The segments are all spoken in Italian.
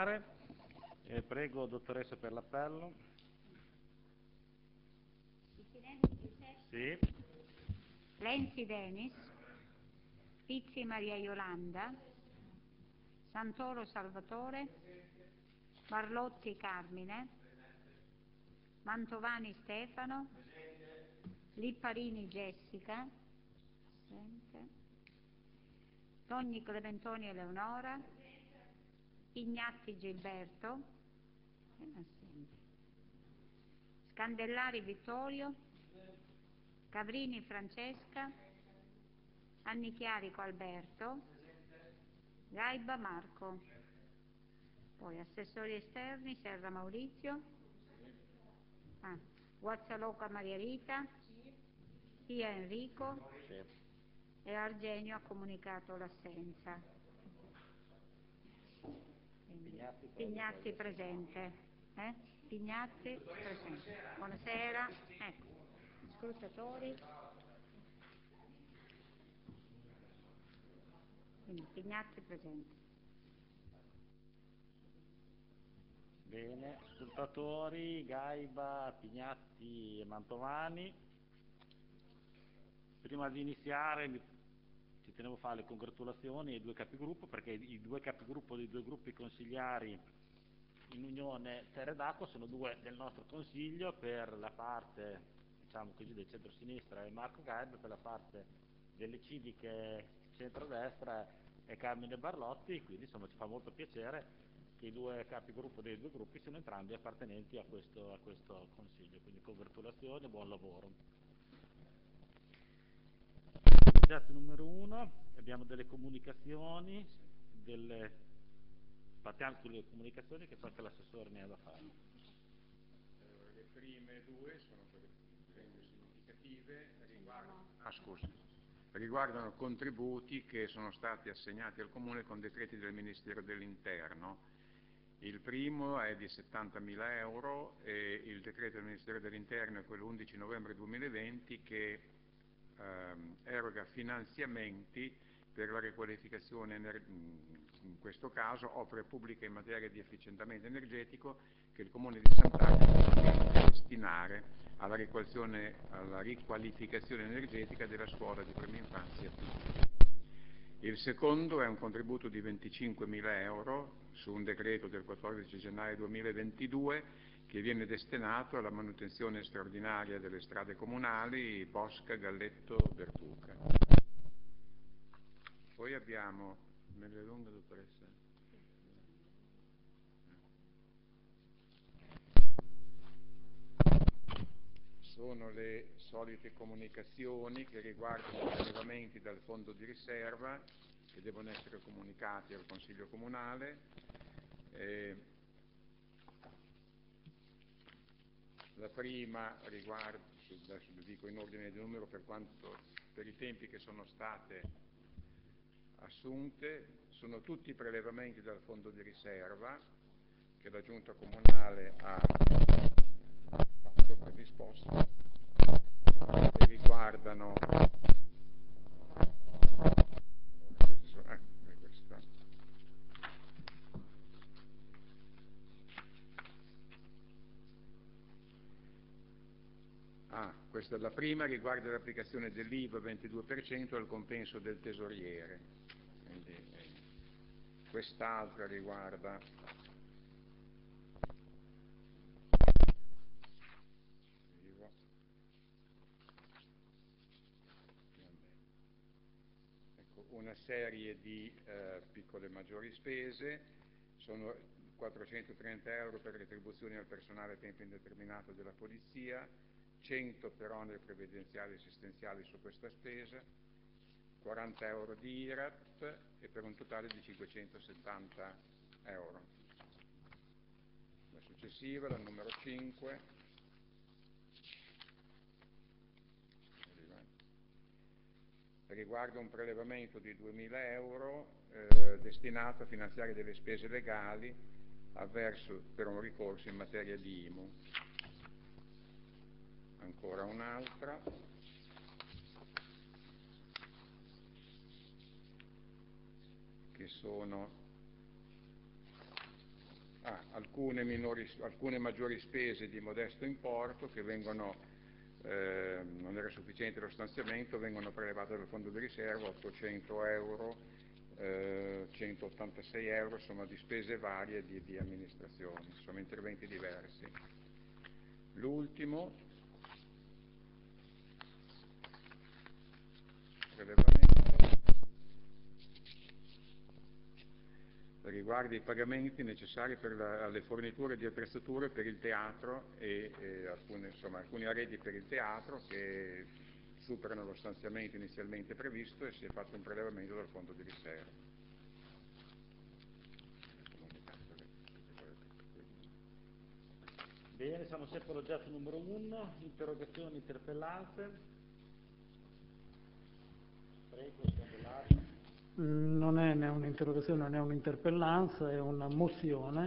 iniziare. Prego, dottoressa, per l'appello. Sì. Lenzi Denis, Pizzi Maria Iolanda, Santoro Salvatore, Barlotti Carmine, Mantovani Stefano, Lipparini Jessica, Togni Clementoni Eleonora, Pignatti Gilberto, Scandellari Vittorio, Cavrini Francesca, Annichiarico Alberto, Gaiba Marco. Poi assessori esterni Serra Maurizio, Guazzaloca Maria Rita, Pia Enrico e Argenio ha comunicato l'assenza. Pignatti presente. Pignatti presente. Buonasera. Ecco. Scrutatori. Quindi Pignatti presente. Bene, scrutatori, Gaiba, Pignatti e Mantovani. Prima di iniziare ci tenevo a fare le congratulazioni ai due capigruppo, perché i due capigruppo dei due gruppi consigliari in Unione Terre d'Acqua sono due del nostro consiglio. Per la parte, diciamo così, del centro-sinistra è Marco Gaiba, per la parte delle civiche centrodestra è Carmine Barlotti, quindi insomma ci fa molto piacere che i due capigruppo dei due gruppi siano entrambi appartenenti a questo consiglio, quindi congratulazioni e buon lavoro. Progetto numero 1, abbiamo delle comunicazioni, partiamo sulle comunicazioni che so che l'assessore ne ha da fare. Le prime due sono quelle più significative, riguardano contributi che sono stati assegnati al Comune con decreti del Ministero dell'Interno. Il primo è di 70.000 euro e il decreto del Ministero dell'Interno è quello 11 novembre 2020 che eroga finanziamenti per la riqualificazione, in questo caso opere pubbliche in materia di efficientamento energetico che il Comune di Sant'Agata deve destinare alla riqualificazione energetica della scuola di prima infanzia. Il secondo è un contributo di 25.000 euro su un decreto del 14 gennaio 2022 che viene destinato alla manutenzione straordinaria delle strade comunali Bosca, Galletto, Bertuca. Poi abbiamo, me le lunga dottoressa? Sono le solite comunicazioni che riguardano i prelevamenti dal fondo di riserva che devono essere comunicati al Consiglio Comunale. La prima riguarda, adesso vi dico in ordine di numero per i tempi che sono state assunte, sono tutti prelevamenti dal fondo di riserva che la Giunta Comunale ha fatto, predisposto, e riguardano questa è la prima, riguarda l'applicazione dell'IVA 22% al compenso del tesoriere. Quindi, quest'altra riguarda una serie di piccole e maggiori spese. Sono 430 euro per retribuzioni al personale a tempo indeterminato della Polizia, 100 per oneri previdenziali e assistenziali su questa spesa, 40 euro di IRAP e per un totale di 570 euro. La successiva, la numero 5, riguarda un prelevamento di 2.000 euro destinato a finanziare delle spese legali per un ricorso in materia di IMU. Ancora un'altra, che sono alcune maggiori spese di modesto importo che vengono, non era sufficiente lo stanziamento, vengono prelevate dal fondo di riserva 800 euro, 186 euro, insomma di spese varie di amministrazione, insomma interventi diversi. L'ultimo prelevamento riguarda i pagamenti necessari alle forniture di attrezzature per il teatro e alcuni arredi per il teatro che superano lo stanziamento inizialmente previsto e si è fatto un prelevamento dal fondo di riserva. Bene, siamo sempre all'oggetto numero 1, interrogazioni, interpellanze. Prego, Scandolari. Non è né un'interrogazione né un'interpellanza, è una mozione,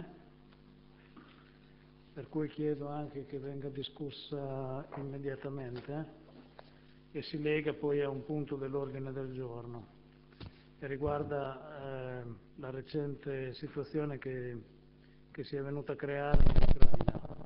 per cui chiedo anche che venga discussa immediatamente e si lega poi a un punto dell'ordine del giorno e riguarda la recente situazione che si è venuta a creare in Ucraina.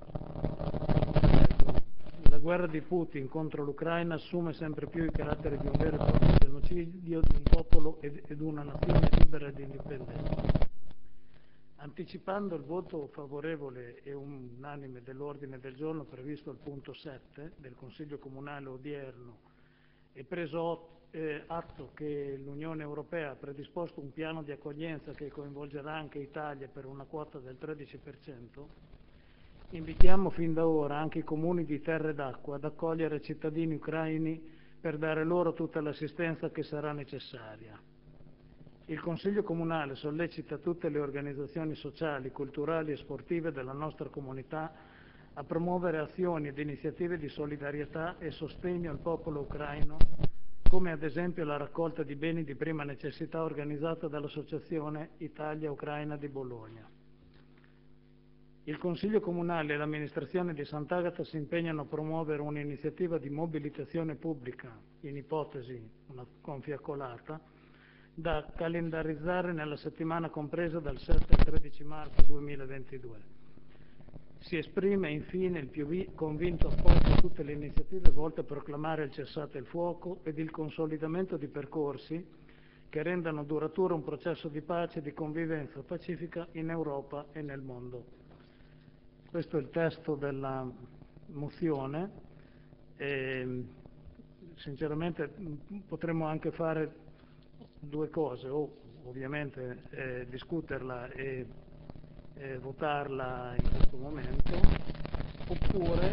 La guerra di Putin contro l'Ucraina assume sempre più il carattere di un vero e proprio genocidio di un popolo ed una nazione libera ed indipendente. Anticipando il voto favorevole e unanime dell'ordine del giorno previsto al punto 7 del Consiglio Comunale odierno e preso atto che l'Unione Europea ha predisposto un piano di accoglienza che coinvolgerà anche Italia per una quota del 13%, invitiamo fin da ora anche i comuni di terre d'acqua ad accogliere cittadini ucraini per dare loro tutta l'assistenza che sarà necessaria. Il Consiglio Comunale sollecita tutte le organizzazioni sociali, culturali e sportive della nostra comunità a promuovere azioni ed iniziative di solidarietà e sostegno al popolo ucraino, come ad esempio la raccolta di beni di prima necessità organizzata dall'Associazione Italia-Ucraina di Bologna. Il Consiglio Comunale e l'amministrazione di Sant'Agata si impegnano a promuovere un'iniziativa di mobilitazione pubblica, in ipotesi una confiaccolata, da calendarizzare nella settimana compresa dal 7 al 13 marzo 2022. Si esprime infine il più convinto appoggio a tutte le iniziative volte a proclamare il cessate il fuoco ed il consolidamento di percorsi che rendano duraturo un processo di pace e di convivenza pacifica in Europa e nel mondo. Questo è il testo della mozione e sinceramente potremmo anche fare due cose, o ovviamente discuterla e votarla in questo momento, oppure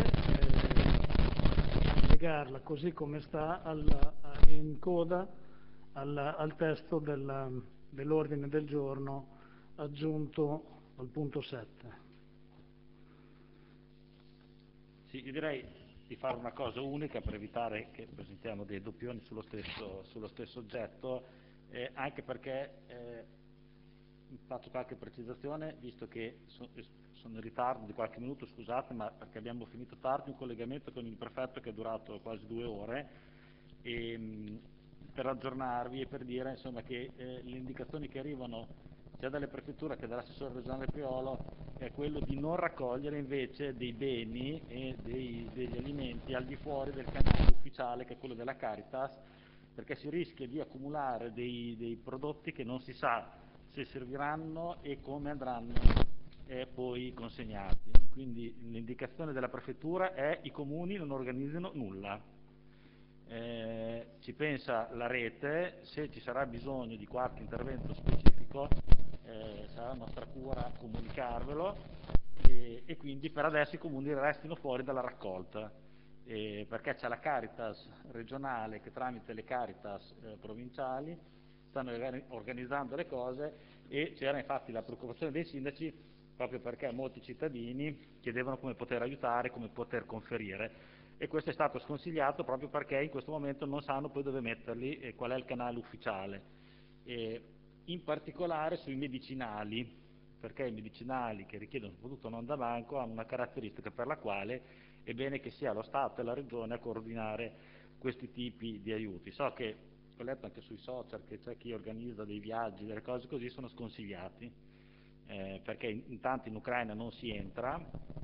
legarla così come sta in coda al testo dell'ordine del giorno aggiunto al punto 7. Sì, io direi di fare una cosa unica per evitare che presentiamo dei doppioni sullo stesso oggetto, anche perché faccio qualche precisazione, visto che sono in ritardo di qualche minuto, scusate, ma perché abbiamo finito tardi un collegamento con il prefetto che è durato quasi 2 ore, e per aggiornarvi e per dire insomma, che le indicazioni che arrivano sia dalle prefetture che dall'assessore regionale Priolo è quello di non raccogliere invece dei beni e degli alimenti al di fuori del canale ufficiale che è quello della Caritas, perché si rischia di accumulare dei prodotti che non si sa se serviranno e come andranno poi consegnati. Quindi l'indicazione della prefettura è i comuni non organizzino nulla. Ci pensa la rete, se ci sarà bisogno di qualche intervento specifico sarà nostra cura comunicarvelo e quindi per adesso i comuni restino fuori dalla raccolta perché c'è la Caritas regionale che tramite le Caritas provinciali stanno organizzando le cose e c'era infatti la preoccupazione dei sindaci proprio perché molti cittadini chiedevano come poter aiutare, come poter conferire e questo è stato sconsigliato proprio perché in questo momento non sanno poi dove metterli e qual è il canale ufficiale. In particolare sui medicinali, perché i medicinali che richiedono soprattutto non da banco hanno una caratteristica per la quale è bene che sia lo Stato e la Regione a coordinare questi tipi di aiuti. So che ho letto anche sui social che c'è chi organizza dei viaggi, delle cose così, sono sconsigliati, perché intanto in Ucraina non si entra,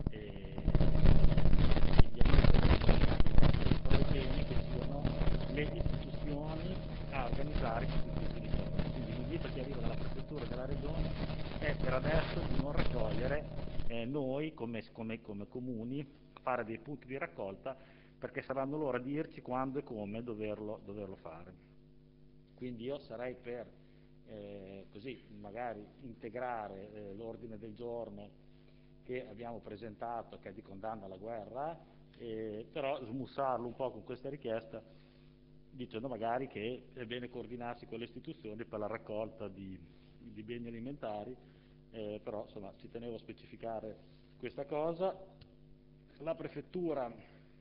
però bene che siano le istituzioni a organizzare questi tipi di cose. Quindi l'invito che arriva dalla prefettura e dalla regione è per adesso di non raccogliere noi come comuni, fare dei punti di raccolta, perché saranno loro a dirci quando e come doverlo fare. Quindi io sarei per così magari integrare l'ordine del giorno che abbiamo presentato, che è di condanna alla guerra, però smussarlo un po' con questa richiesta, dicendo magari che è bene coordinarsi con le istituzioni per la raccolta di beni alimentari, però insomma ci tenevo a specificare questa cosa. La prefettura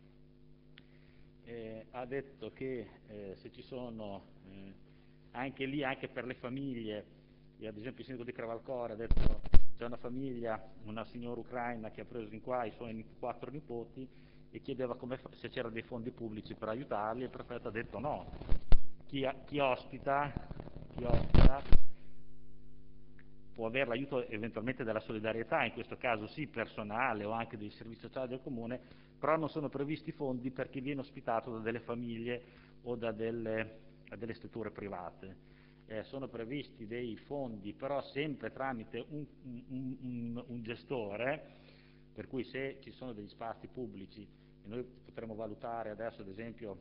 ha detto che se ci sono anche lì, anche per le famiglie, ad esempio il sindaco di Crevalcore ha detto c'è una famiglia, una signora ucraina che ha preso in qua i suoi 4 nipoti e chiedeva se c'era dei fondi pubblici per aiutarli, e il prefetto ha detto no, chi ospita può avere l'aiuto eventualmente della solidarietà, in questo caso sì personale o anche dei servizi sociali del comune, però non sono previsti fondi per chi viene ospitato da delle famiglie o da delle strutture private. Sono previsti dei fondi però sempre tramite un gestore, per cui se ci sono degli spazi pubblici, e noi potremmo valutare adesso ad esempio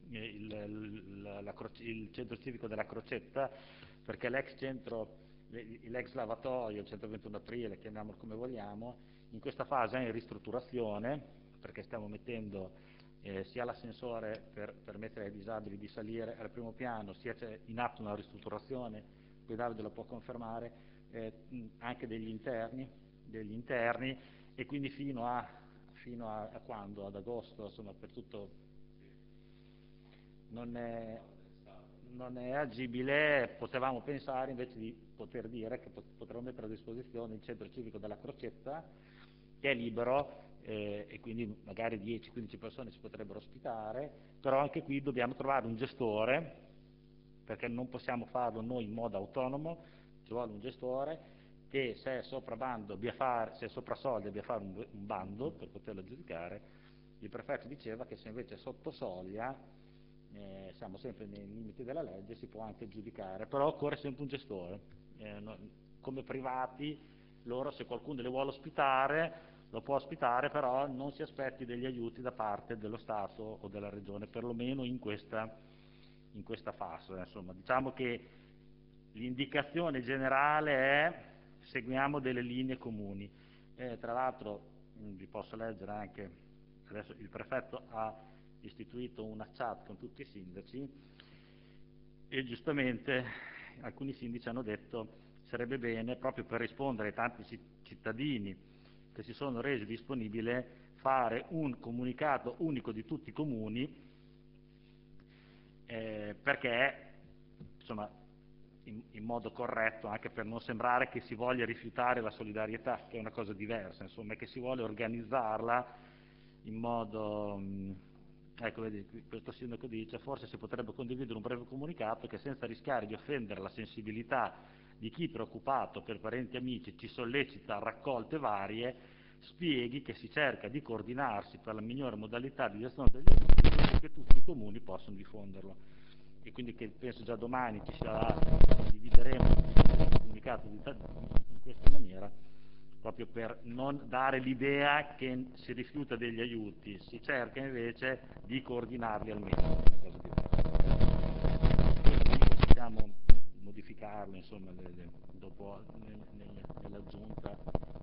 il centro civico della Crocetta, perché l'ex lavatoio, il 121 aprile, chiamiamolo come vogliamo, in questa fase è in ristrutturazione, perché stiamo mettendo sia l'ascensore per permettere ai disabili di salire al primo piano, sia c'è in atto una ristrutturazione, poi Davide lo può confermare, anche degli interni, e quindi fino a quando? Ad agosto, insomma, per tutto non è agibile. Potevamo pensare invece di poter dire che potremmo mettere a disposizione il centro civico della Crocetta, che è libero, e quindi magari 10-15 persone si potrebbero ospitare, però anche qui dobbiamo trovare un gestore, perché non possiamo farlo noi in modo autonomo, ci vuole un gestore che se è sopra soglia abbia fare un bando per poterlo aggiudicare. Il prefetto diceva che se invece è sotto soglia, siamo sempre nei limiti della legge, si può anche giudicare, però occorre sempre un gestore. Come privati, loro se qualcuno li vuole ospitare, lo può ospitare, però non si aspetti degli aiuti da parte dello Stato o della Regione, perlomeno in questa fase. Insomma, diciamo che l'indicazione generale è seguiamo delle linee comuni. Tra l'altro vi posso leggere anche, adesso il prefetto ha istituito una chat con tutti i sindaci e giustamente alcuni sindaci hanno detto sarebbe bene, proprio per rispondere ai tanti cittadini che si sono resi disponibili, fare un comunicato unico di tutti i comuni, perché insomma in modo corretto, anche per non sembrare che si voglia rifiutare la solidarietà, che è una cosa diversa, insomma, che si vuole organizzarla in modo, ecco, vedi, questo sindaco dice, forse si potrebbe condividere un breve comunicato che senza rischiare di offendere la sensibilità di chi preoccupato per parenti e amici ci sollecita a raccolte varie, spieghi che si cerca di coordinarsi per la migliore modalità di gestione degli aiuti e che tutti i comuni possono diffonderlo. E quindi che penso già domani divideremo il comunicato in questa maniera, proprio per non dare l'idea che si rifiuta degli aiuti, si cerca invece di coordinarli al meglio. Quindi possiamo modificarlo, insomma, dopo nell'aggiunta,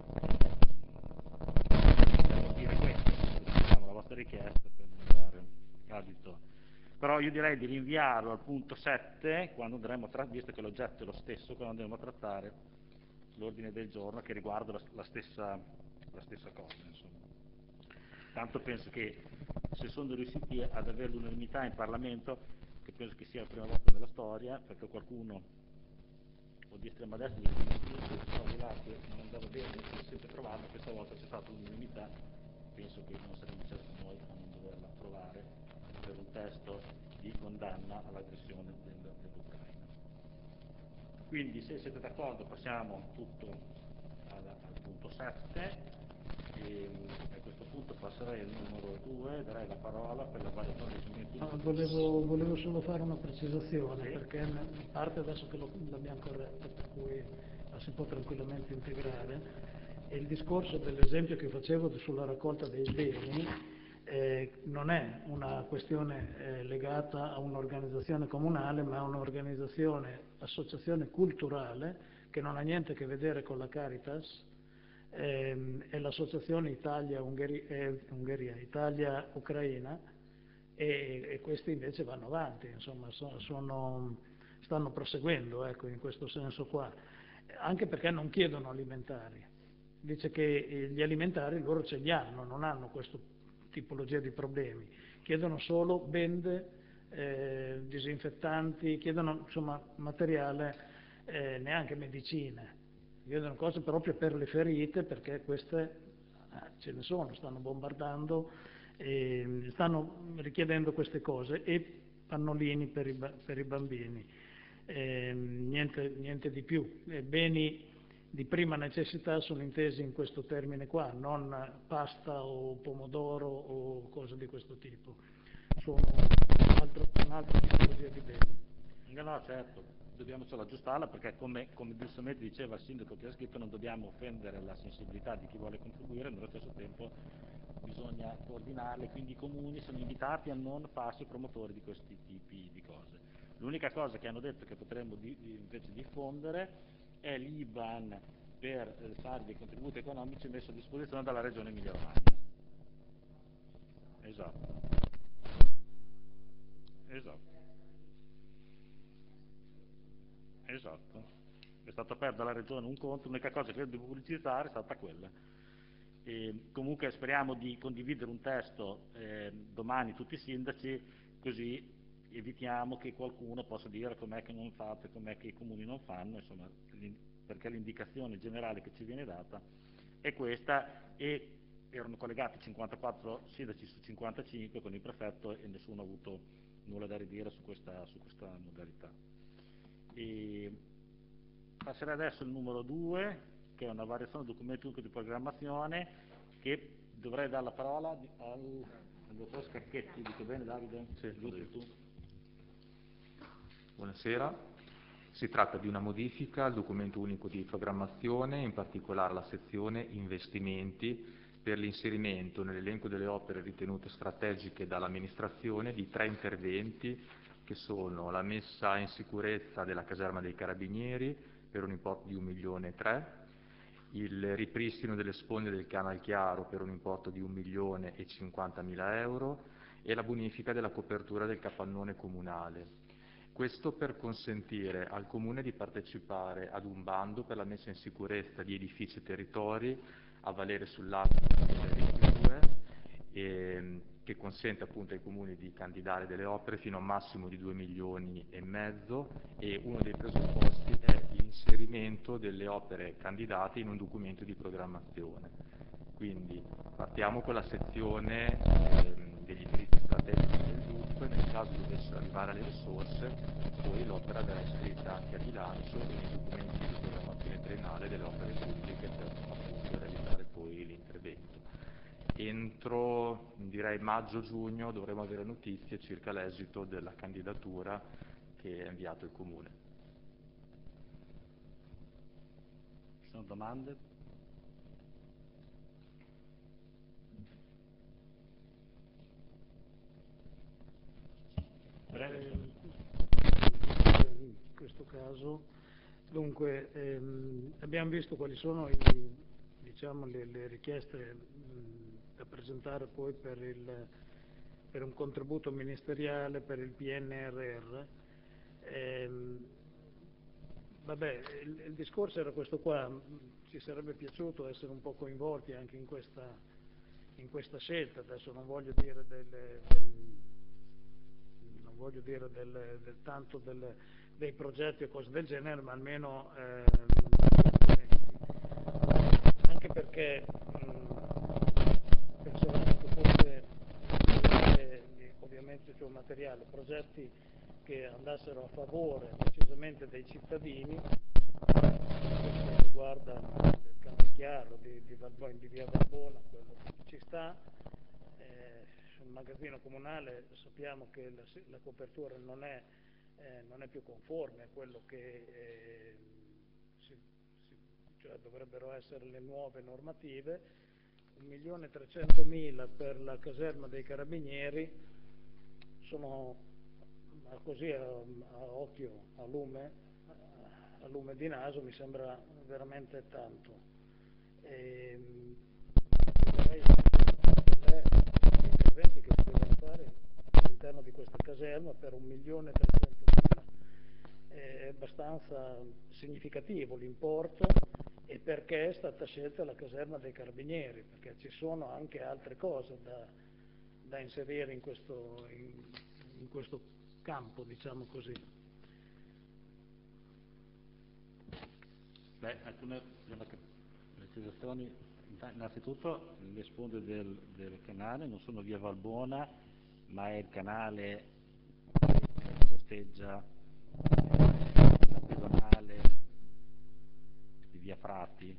possiamo dire questo, la vostra richiesta per non dare adito. Però io direi di rinviarlo al punto 7, quando andremo visto che l'oggetto è lo stesso, quando andremo a trattare l'ordine del giorno che riguarda la stessa cosa, insomma. Tanto penso che se sono riusciti ad avere l'unanimità in Parlamento, che penso che sia la prima volta nella storia, perché qualcuno o di estrema destra di che non andava bene, si è sempre trovato, questa volta c'è stata l'unanimità, penso che non saremo certo noi a non doverla approvare per un testo di condanna all'aggressione dell'Ucraina. Quindi se siete d'accordo passiamo tutto al punto 7 e a questo punto passerei al numero 2, darei la parola per la variazione dei strumenti. No, volevo solo fare una precisazione, perché in parte adesso che l'abbiamo corretta, per cui la si può tranquillamente integrare, e il discorso dell'esempio che facevo sulla raccolta dei beni non è una questione legata a un'organizzazione comunale, ma a un'organizzazione, associazione culturale che non ha niente a che vedere con la Caritas, è l'associazione Italia-Ucraina, e questi invece vanno avanti, insomma, stanno proseguendo, ecco, in questo senso qua, anche perché non chiedono alimentari. Dice che gli alimentari loro ce li hanno, non hanno questa tipologia di problemi, chiedono solo bende, disinfettanti, chiedono insomma materiale, neanche medicine, chiedono cose proprio per le ferite, perché queste ce ne sono, stanno bombardando, stanno richiedendo queste cose, e pannolini per i bambini, niente di più. Beni di prima necessità sono intesi in questo termine qua, non pasta o pomodoro o cose di questo tipo, sono un'altra tipologia di beni. No, certo, dobbiamo solo aggiustarla, perché come giustamente diceva il sindaco che ha scritto, non dobbiamo offendere la sensibilità di chi vuole contribuire, nello stesso tempo bisogna coordinarle, quindi i comuni sono invitati a non farsi promotori di questi tipi di cose. L'unica cosa che hanno detto che potremmo invece diffondere è l'IBAN per fare dei contributi economici messo a disposizione dalla Regione Emilia-Romagna. Esatto. È stato aperto dalla Regione un conto, l'unica cosa che io devo pubblicizzare è stata quella. Comunque speriamo di condividere un testo domani tutti i sindaci, così evitiamo che qualcuno possa dire com'è che non fate, com'è che i comuni non fanno, insomma, perché l'indicazione generale che ci viene data è questa, e erano collegati 54 sindaci su 55 con il prefetto, e nessuno ha avuto nulla da ridire su questa modalità. Passerei adesso al numero 2, che è una variazione del documento unico di programmazione, che dovrei dare la parola al dottor Scacchetti. Dico bene, Davide? Sì, tu? Buonasera. Si tratta di una modifica al documento unico di programmazione, in particolare la sezione investimenti, per l'inserimento nell'elenco delle opere ritenute strategiche dall'amministrazione di 3 interventi, che sono la messa in sicurezza della caserma dei Carabinieri per un importo di 1,3 milioni, il ripristino delle sponde del Canal Chiaro per un importo di 1.050.000 euro e la bonifica della copertura del capannone comunale. Questo per consentire al Comune di partecipare ad un bando per la messa in sicurezza di edifici e territori a valere sull'anno 2022, che consente appunto ai Comuni di candidare delle opere fino a un massimo di 2,5 milioni, e uno dei presupposti è l'inserimento delle opere candidate in un documento di programmazione. Quindi partiamo con la sezione degli indirizzi strategici del DUP, nel caso dovessero arrivare le risorse, poi l'opera verrà iscritta anche a bilancio e nei documenti di programmazione triennale delle opere pubbliche per appunto realizzare poi l'intervento. Entro, direi, maggio-giugno dovremo avere notizie circa l'esito della candidatura che è inviato il Comune. Ci sono domande? In questo caso, dunque, abbiamo visto quali sono le richieste da presentare poi per un contributo ministeriale per il PNRR. Il discorso era questo qua, ci sarebbe piaciuto essere un po' coinvolti anche in questa scelta. Adesso non voglio dire tanto dei progetti o cose del genere, ma almeno anche perché pensavamo che fosse ovviamente un materiale, progetti che andassero a favore precisamente dei cittadini, questo riguarda il è chiaro, di via Valbona, quello ci sta. Sul magazzino comunale sappiamo che la copertura non è più conforme a quello che cioè dovrebbero essere le nuove normative. 1.300.000 per la caserma dei Carabinieri sono così a occhio, a lume di naso, mi sembra veramente tanto. Direi anche gli interventi che si devono fare all'interno di questa caserma per 1.300.000 è abbastanza significativo l'importo, e perché è stata scelta la caserma dei Carabinieri, perché ci sono anche altre cose da inserire in questo campo, diciamo così. Alcune precisazioni. Innanzitutto le sponde del canale non sono via Valbona, ma è il canale che costeggia la pedonale di via Frati,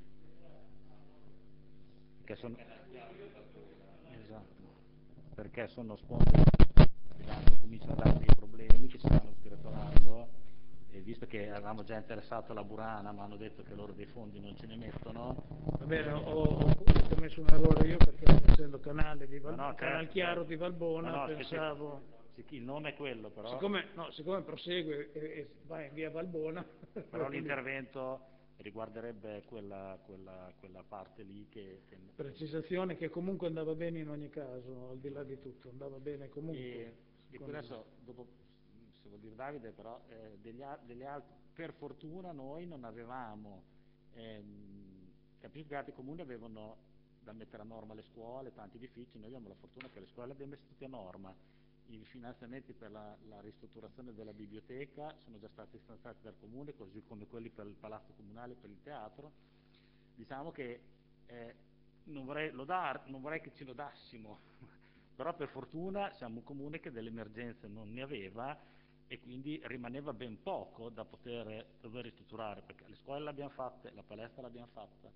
perché sono sponde che cominciano a dare dei problemi che si stanno sgretolando, e visto che avevamo già interessato la Burana, ma hanno detto che loro dei fondi non ce ne mettono. Va bene, ho commesso un errore io, perché essendo canale di Canal Chiaro di Valbona, pensavo... Il nome è quello, però... Siccome prosegue e va in via Valbona... Però l'intervento riguarderebbe quella parte lì che... Precisazione che comunque andava bene in ogni caso, al di là di tutto, andava bene comunque. E adesso, dopo, se vuol dire Davide, però, per fortuna noi non avevamo... capisco che altri comuni avevano da mettere a norma le scuole, tanti edifici, noi abbiamo la fortuna che le scuole le abbiamo messe tutte a norma. I finanziamenti per la ristrutturazione della biblioteca sono già stati stanziati dal comune, così come quelli per il palazzo comunale, per il teatro. Diciamo che non vorrei che ci lodassimo, però per fortuna siamo un comune che delle emergenze non ne aveva, e quindi rimaneva ben poco da dover ristrutturare, perché le scuole l'abbiamo fatte, la palestra l'abbiamo fatta,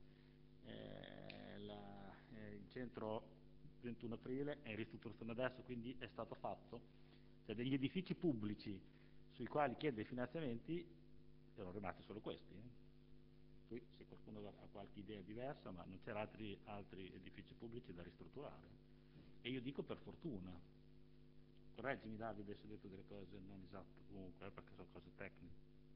il centro 21 aprile è in ristrutturazione adesso, quindi è stato fatto. Cioè, degli edifici pubblici sui quali chiede i finanziamenti erano rimasti solo questi. Poi se qualcuno ha qualche idea diversa, ma non c'erano altri edifici pubblici da ristrutturare. E io dico per fortuna. Correggimi Davide se ho detto delle cose non esatte comunque, perché sono cose tecniche.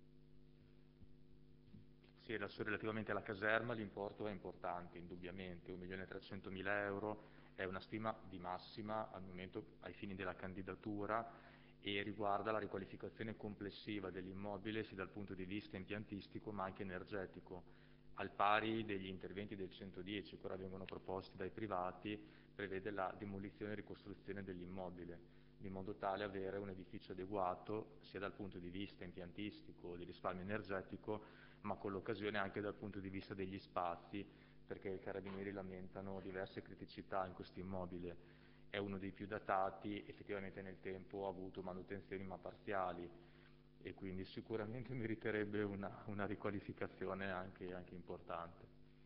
Sì, adesso relativamente alla caserma l'importo è importante, indubbiamente, 1.300.000 euro è una stima di massima al momento ai fini della candidatura, e riguarda la riqualificazione complessiva dell'immobile sia dal punto di vista impiantistico ma anche energetico, al pari degli interventi del 110 che ora vengono proposti dai privati. Prevede la demolizione e ricostruzione dell'immobile, in modo tale da avere un edificio adeguato sia dal punto di vista impiantistico, di risparmio energetico, ma con l'occasione anche dal punto di vista degli spazi, perché i Carabinieri lamentano diverse criticità in questo immobile. È uno dei più datati, effettivamente nel tempo ha avuto manutenzioni ma parziali, e quindi sicuramente meriterebbe una riqualificazione anche importante.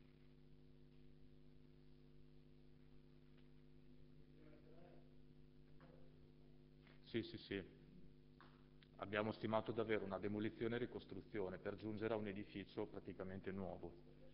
Sì. Abbiamo stimato di avere una demolizione e ricostruzione per giungere a un edificio praticamente nuovo.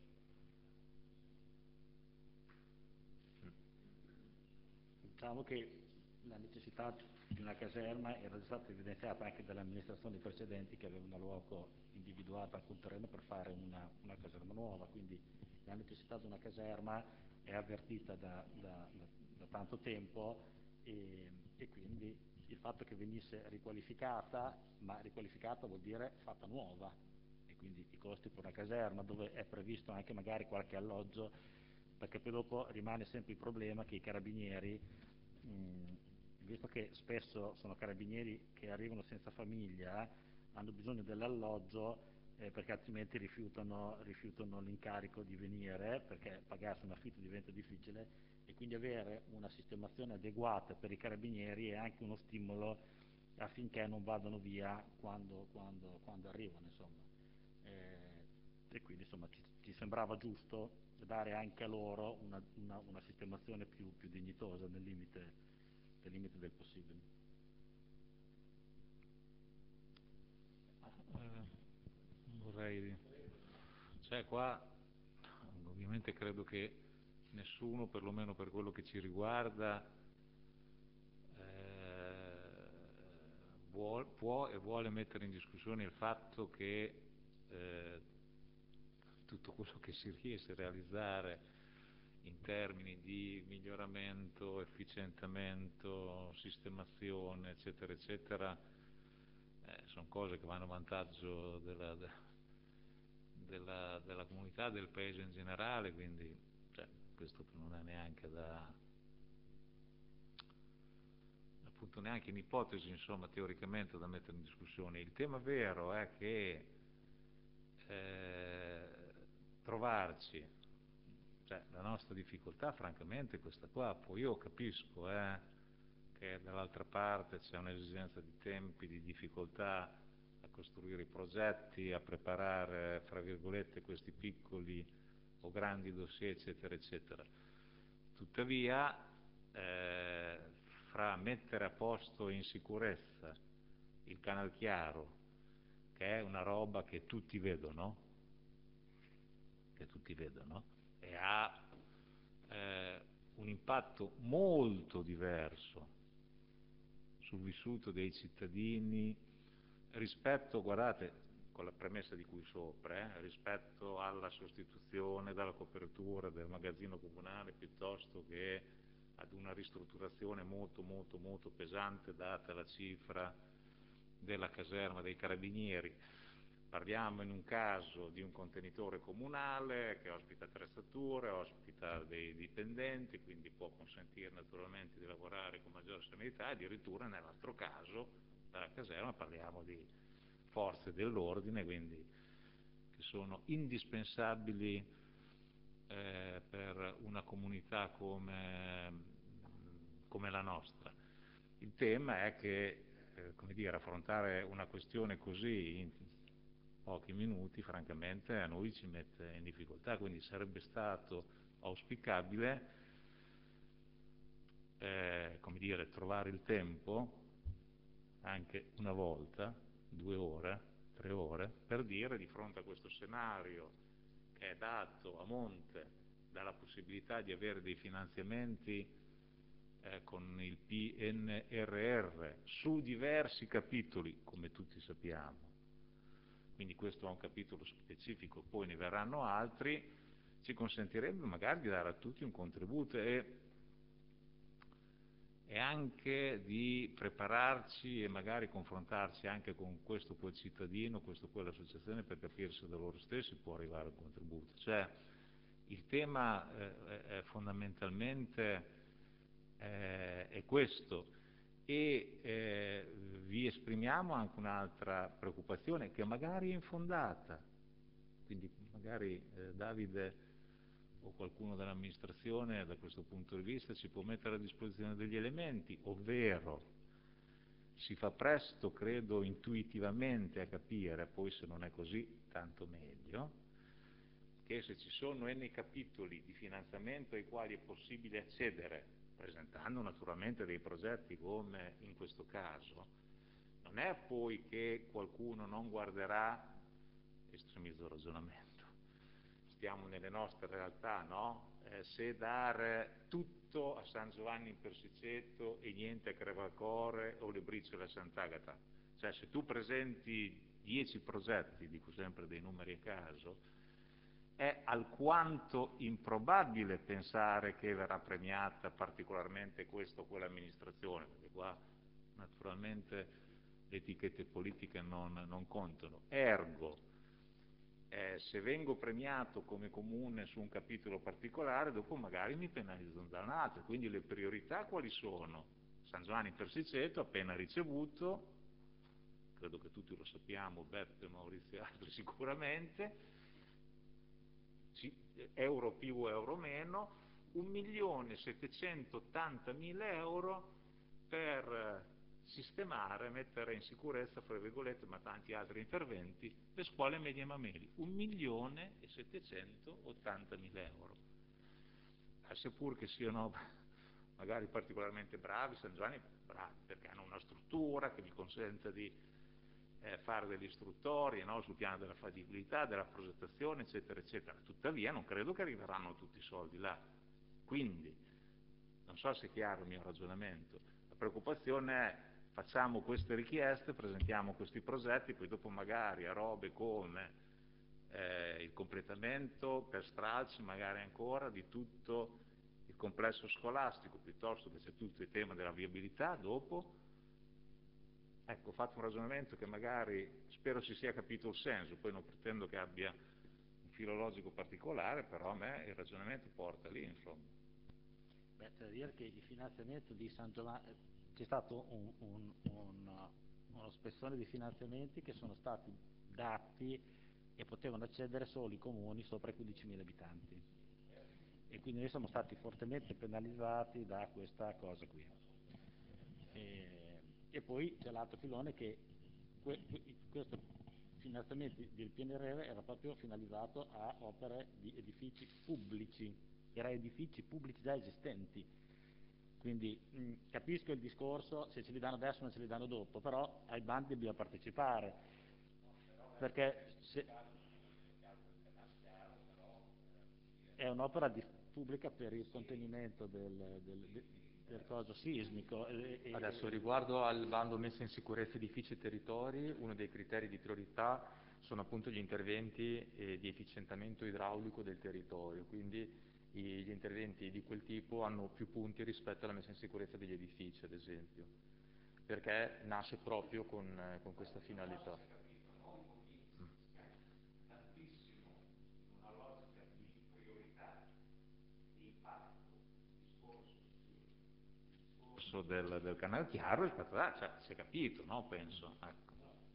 Diciamo che la necessità di una caserma era stata evidenziata anche dalle amministrazioni precedenti, che avevano a luogo individuato anche un terreno per fare una caserma nuova, quindi la necessità di una caserma è avvertita da tanto tempo, e quindi il fatto che venisse riqualificata, ma riqualificata vuol dire fatta nuova, e quindi i costi per una caserma dove è previsto anche magari qualche alloggio, perché poi dopo rimane sempre il problema che i carabinieri, visto che spesso sono carabinieri che arrivano senza famiglia, hanno bisogno dell'alloggio, perché altrimenti rifiutano l'incarico di venire, perché pagarsi un affitto diventa difficile, e quindi avere una sistemazione adeguata per i carabinieri è anche uno stimolo affinché non vadano via quando arrivano, insomma. E quindi insomma ci sembrava giusto dare anche a loro una sistemazione più dignitosa nel limite del possibile. Vorrei, cioè qua ovviamente credo che nessuno, perlomeno per quello che ci riguarda, può e vuole mettere in discussione il fatto che tutto quello che si riesce a realizzare in termini di miglioramento, efficientamento, sistemazione, eccetera, eccetera, sono cose che vanno a vantaggio della comunità, del paese in generale, quindi cioè, questo non è neanche appunto neanche in ipotesi, insomma, teoricamente da mettere in discussione. Il tema vero è che trovarci, cioè la nostra difficoltà francamente è questa qua. Poi io capisco che dall'altra parte c'è un'esigenza di tempi, di difficoltà a costruire i progetti, a preparare, fra virgolette, questi piccoli o grandi dossier, eccetera, eccetera. Tuttavia, fra mettere a posto in sicurezza il Canal Chiaro, che è una roba che tutti vedono, e ha un impatto molto diverso sul vissuto dei cittadini rispetto, guardate, con la premessa di cui sopra, rispetto alla sostituzione dalla copertura del magazzino comunale piuttosto che ad una ristrutturazione molto molto molto pesante data la cifra della caserma dei Carabinieri. Parliamo in un caso di un contenitore comunale che ospita attrezzature, ospita dei dipendenti, quindi può consentire naturalmente di lavorare con maggiore serenità. Addirittura nell'altro caso della caserma parliamo di forze dell'ordine, quindi che sono indispensabili per una comunità come la nostra. Il tema è che come dire, affrontare una questione così in pochi minuti francamente a noi ci mette in difficoltà, quindi sarebbe stato auspicabile come dire, trovare il tempo anche una volta, 2 ore, 3 ore, per dire di fronte a questo scenario che è dato a monte dalla possibilità di avere dei finanziamenti con il PNRR su diversi capitoli, come tutti sappiamo, quindi questo è un capitolo specifico, poi ne verranno altri, ci consentirebbe magari di dare a tutti un contributo e anche di prepararci e magari confrontarci anche con questo o quel cittadino, questo o quell'associazione per capire se da loro stessi può arrivare un contributo. Cioè, il tema è fondamentalmente è questo, e vi esprimiamo anche un'altra preoccupazione che magari è infondata, quindi magari Davide o qualcuno dell'amministrazione da questo punto di vista ci può mettere a disposizione degli elementi, ovvero si fa presto, credo, intuitivamente a capire, poi se non è così tanto meglio, che se ci sono n capitoli di finanziamento ai quali è possibile accedere, presentando naturalmente dei progetti come in questo caso, non è poi che qualcuno non guarderà, estremizzo il ragionamento, stiamo nelle nostre realtà, no? Se dare tutto a San Giovanni in Persiceto e niente a Crevacore o le Briciole a Sant'Agata, cioè se tu presenti 10 progetti, dico sempre dei numeri a caso, è alquanto improbabile pensare che verrà premiata particolarmente questa o quell'amministrazione, perché qua naturalmente le etichette politiche non contano. Ergo, se vengo premiato come comune su un capitolo particolare, dopo magari mi penalizzano da un altro, quindi le priorità quali sono? San Giovanni in Persiceto, appena ricevuto, credo che tutti lo sappiamo, Beppe, Maurizio e altri sicuramente, euro più, euro meno, 1.780.000 euro per sistemare, mettere in sicurezza, fra virgolette, ma tanti altri interventi, le scuole medie e mameli, 1.780.000 euro. Seppur che siano magari particolarmente bravi, San Giovanni bravi, perché hanno una struttura che gli consente di fare delle istruttorie, no? Sul piano della fattibilità, della progettazione, eccetera, eccetera. Tuttavia non credo che arriveranno tutti i soldi là. Quindi, non so se è chiaro il mio ragionamento, la preoccupazione è: facciamo queste richieste, presentiamo questi progetti, poi dopo magari a robe come il completamento per stralci magari ancora di tutto il complesso scolastico, piuttosto che c'è tutto il tema della viabilità dopo. Ecco, ho fatto un ragionamento che magari spero si sia capito il senso, poi non pretendo che abbia un filologico particolare, però a me il ragionamento porta lì, insomma. Beh, c'è da dire che il finanziamento di San Giovanni, c'è stato uno spessore di finanziamenti che sono stati dati e potevano accedere solo i comuni sopra i 15.000 abitanti, e quindi noi siamo stati fortemente penalizzati da questa cosa qui. E poi c'è l'altro filone che questo finanziamento del PNRR era proprio finalizzato a opere di edifici pubblici, era edifici pubblici già esistenti. Quindi capisco il discorso, se ce li danno adesso non ce li danno dopo, però ai bandi bisogna partecipare, perché se è un'opera pubblica per il contenimento del coso sismico. Adesso, riguardo al bando messa in sicurezza edifici e territori, uno dei criteri di priorità sono appunto gli interventi di efficientamento idraulico del territorio, quindi gli interventi di quel tipo hanno più punti rispetto alla messa in sicurezza degli edifici, ad esempio, perché nasce proprio con questa finalità. Del Canale Chiaro rispetto a cioè, si è capito, no? Penso. Ecco.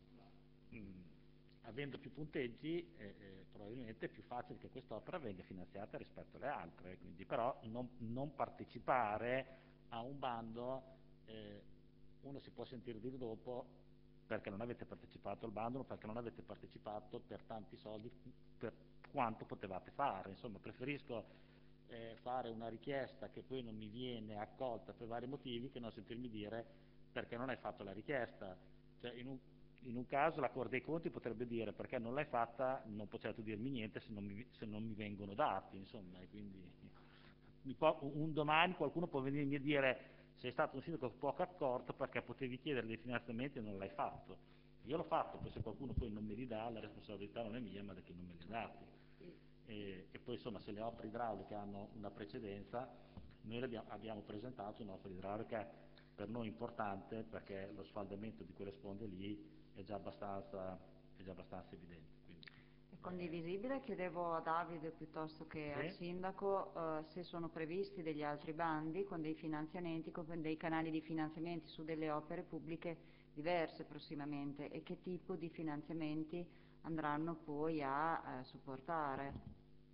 Avendo più punteggi probabilmente è più facile che quest'opera venga finanziata rispetto alle altre, quindi però non partecipare a un bando, uno si può sentire dire dopo perché non avete partecipato al bando, perché non avete partecipato per tanti soldi per quanto potevate fare. Insomma, preferisco fare una richiesta che poi non mi viene accolta per vari motivi che non sentirmi dire perché non hai fatto la richiesta. Cioè, in un caso la Corte dei Conti potrebbe dire perché non l'hai fatta, non potete dirmi niente se non mi vengono dati, insomma, e quindi un domani qualcuno può venirmi a dire sei stato un sindaco poco accorto perché potevi chiedere dei finanziamenti e non l'hai fatto. Io l'ho fatto, poi se qualcuno poi non me li dà, la responsabilità non è mia ma da chi non me li ha dati. E poi insomma, se le opere idrauliche hanno una precedenza, noi abbiamo presentato un'opera idraulica per noi importante perché lo sfaldamento di quelle sponde lì è già abbastanza evidente. Quindi. È condivisibile? Chiedevo a Davide piuttosto che Sì? al sindaco se sono previsti degli altri bandi con dei finanziamenti, con dei canali di finanziamenti su delle opere pubbliche diverse prossimamente, e che tipo di finanziamenti andranno poi a supportare.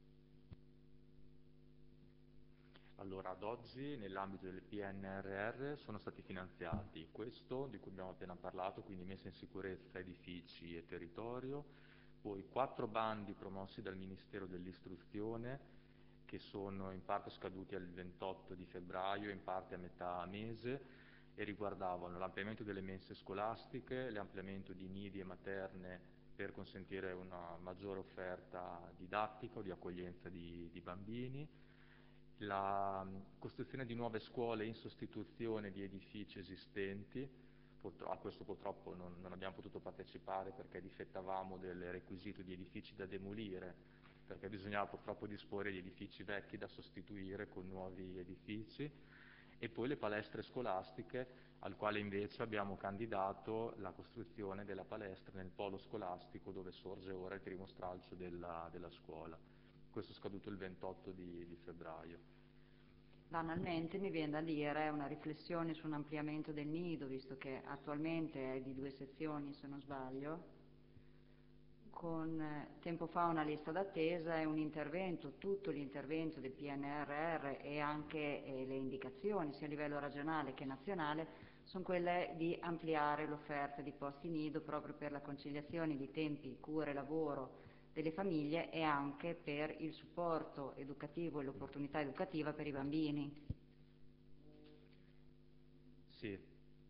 Allora, ad oggi nell'ambito del PNRR sono stati finanziati questo di cui abbiamo appena parlato, quindi messa in sicurezza edifici e territorio, poi 4 bandi promossi dal Ministero dell'Istruzione che sono in parte scaduti al 28 di febbraio, in parte a metà mese, e riguardavano l'ampliamento delle mense scolastiche, l'ampliamento di nidi e materne per consentire una maggiore offerta didattica o di accoglienza di bambini, la costruzione di nuove scuole in sostituzione di edifici esistenti. A questo purtroppo non abbiamo potuto partecipare perché difettavamo del requisito di edifici da demolire, perché bisognava purtroppo disporre di edifici vecchi da sostituire con nuovi edifici, e poi le palestre scolastiche, al quale invece abbiamo candidato la costruzione della palestra nel polo scolastico dove sorge ora il primo stralcio della scuola. Questo è scaduto il 28 di febbraio. Banalmente mi viene da dire una riflessione su un ampliamento del nido, visto che attualmente è di 2 sezioni se non sbaglio. con tempo fa una lista d'attesa e un intervento, tutto l'intervento del PNRR e anche le indicazioni sia a livello regionale che nazionale sono quelle di ampliare l'offerta di posti nido proprio per la conciliazione di tempi, cure, lavoro delle famiglie e anche per il supporto educativo e l'opportunità educativa per i bambini. Sì.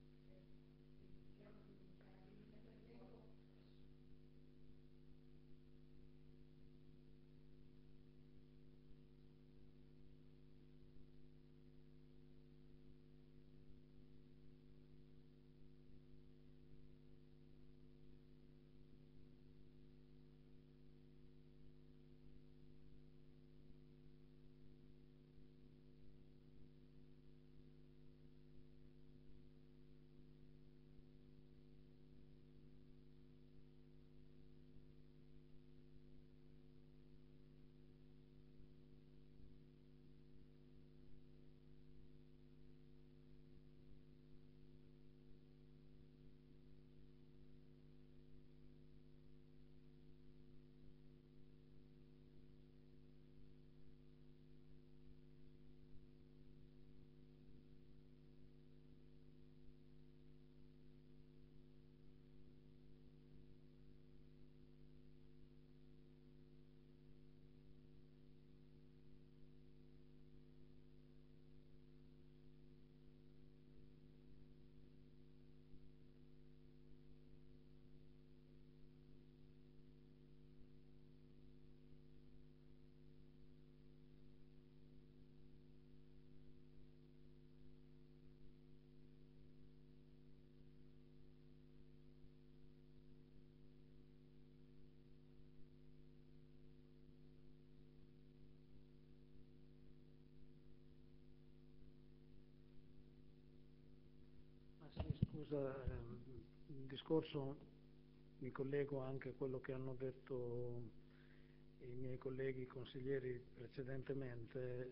Scusa, il discorso, mi collego anche a quello che hanno detto i miei colleghi consiglieri precedentemente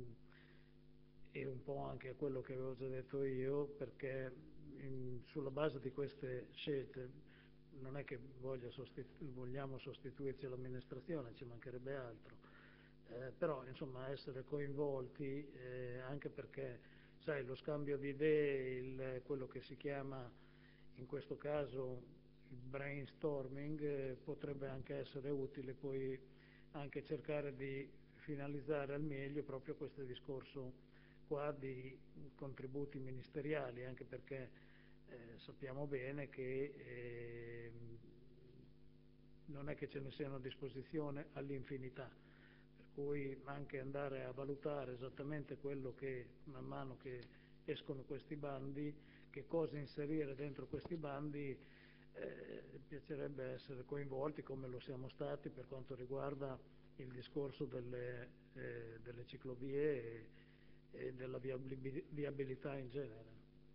e un po' anche a quello che avevo già detto io, perché sulla base di queste scelte non è che vogliamo sostituirci all'amministrazione, ci mancherebbe altro, però insomma essere coinvolti anche perché sai, lo scambio di idee, quello che si chiama in questo caso il brainstorming, potrebbe anche essere utile poi anche cercare di finalizzare al meglio proprio questo discorso qua di contributi ministeriali, anche perché sappiamo bene che non è che ce ne siano a disposizione all'infinità, per cui anche andare a valutare esattamente quello che man mano che escono questi bandi, che cosa inserire dentro questi bandi, piacerebbe essere coinvolti come lo siamo stati per quanto riguarda il discorso delle ciclovie e della viabilità in genere.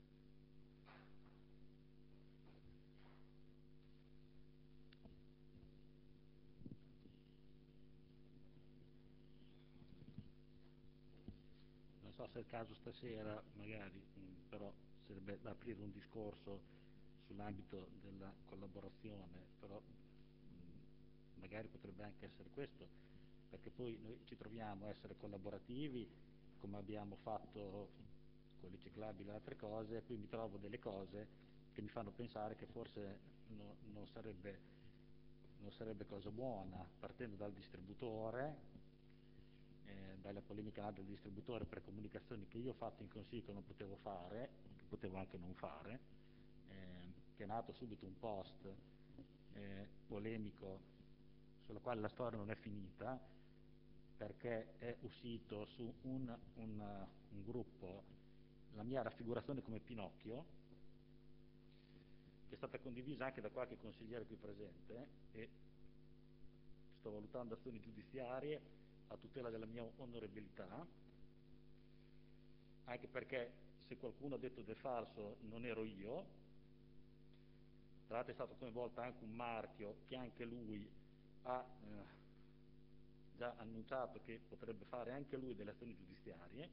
Non so se è il caso stasera, magari, però sarebbe da aprire un discorso sull'ambito della collaborazione, però magari potrebbe anche essere questo, perché poi noi ci troviamo a essere collaborativi come abbiamo fatto con le ciclabili e altre cose, e poi mi trovo delle cose che mi fanno pensare che forse non sarebbe cosa buona, partendo dal distributore, dalla polemica del distributore per comunicazioni che io ho fatto in consiglio che non potevo fare, che potevo anche non fare, che è nato subito un post polemico sulla quale la storia non è finita, perché è uscito su un gruppo la mia raffigurazione come Pinocchio, che è stata condivisa anche da qualche consigliere qui presente, e sto valutando azioni giudiziarie a tutela della mia onorabilità, anche perché se qualcuno ha detto del falso non ero io. Tra l'altro è stato coinvolto anche un marchio che anche lui ha già annunciato che potrebbe fare anche lui delle azioni giudiziarie,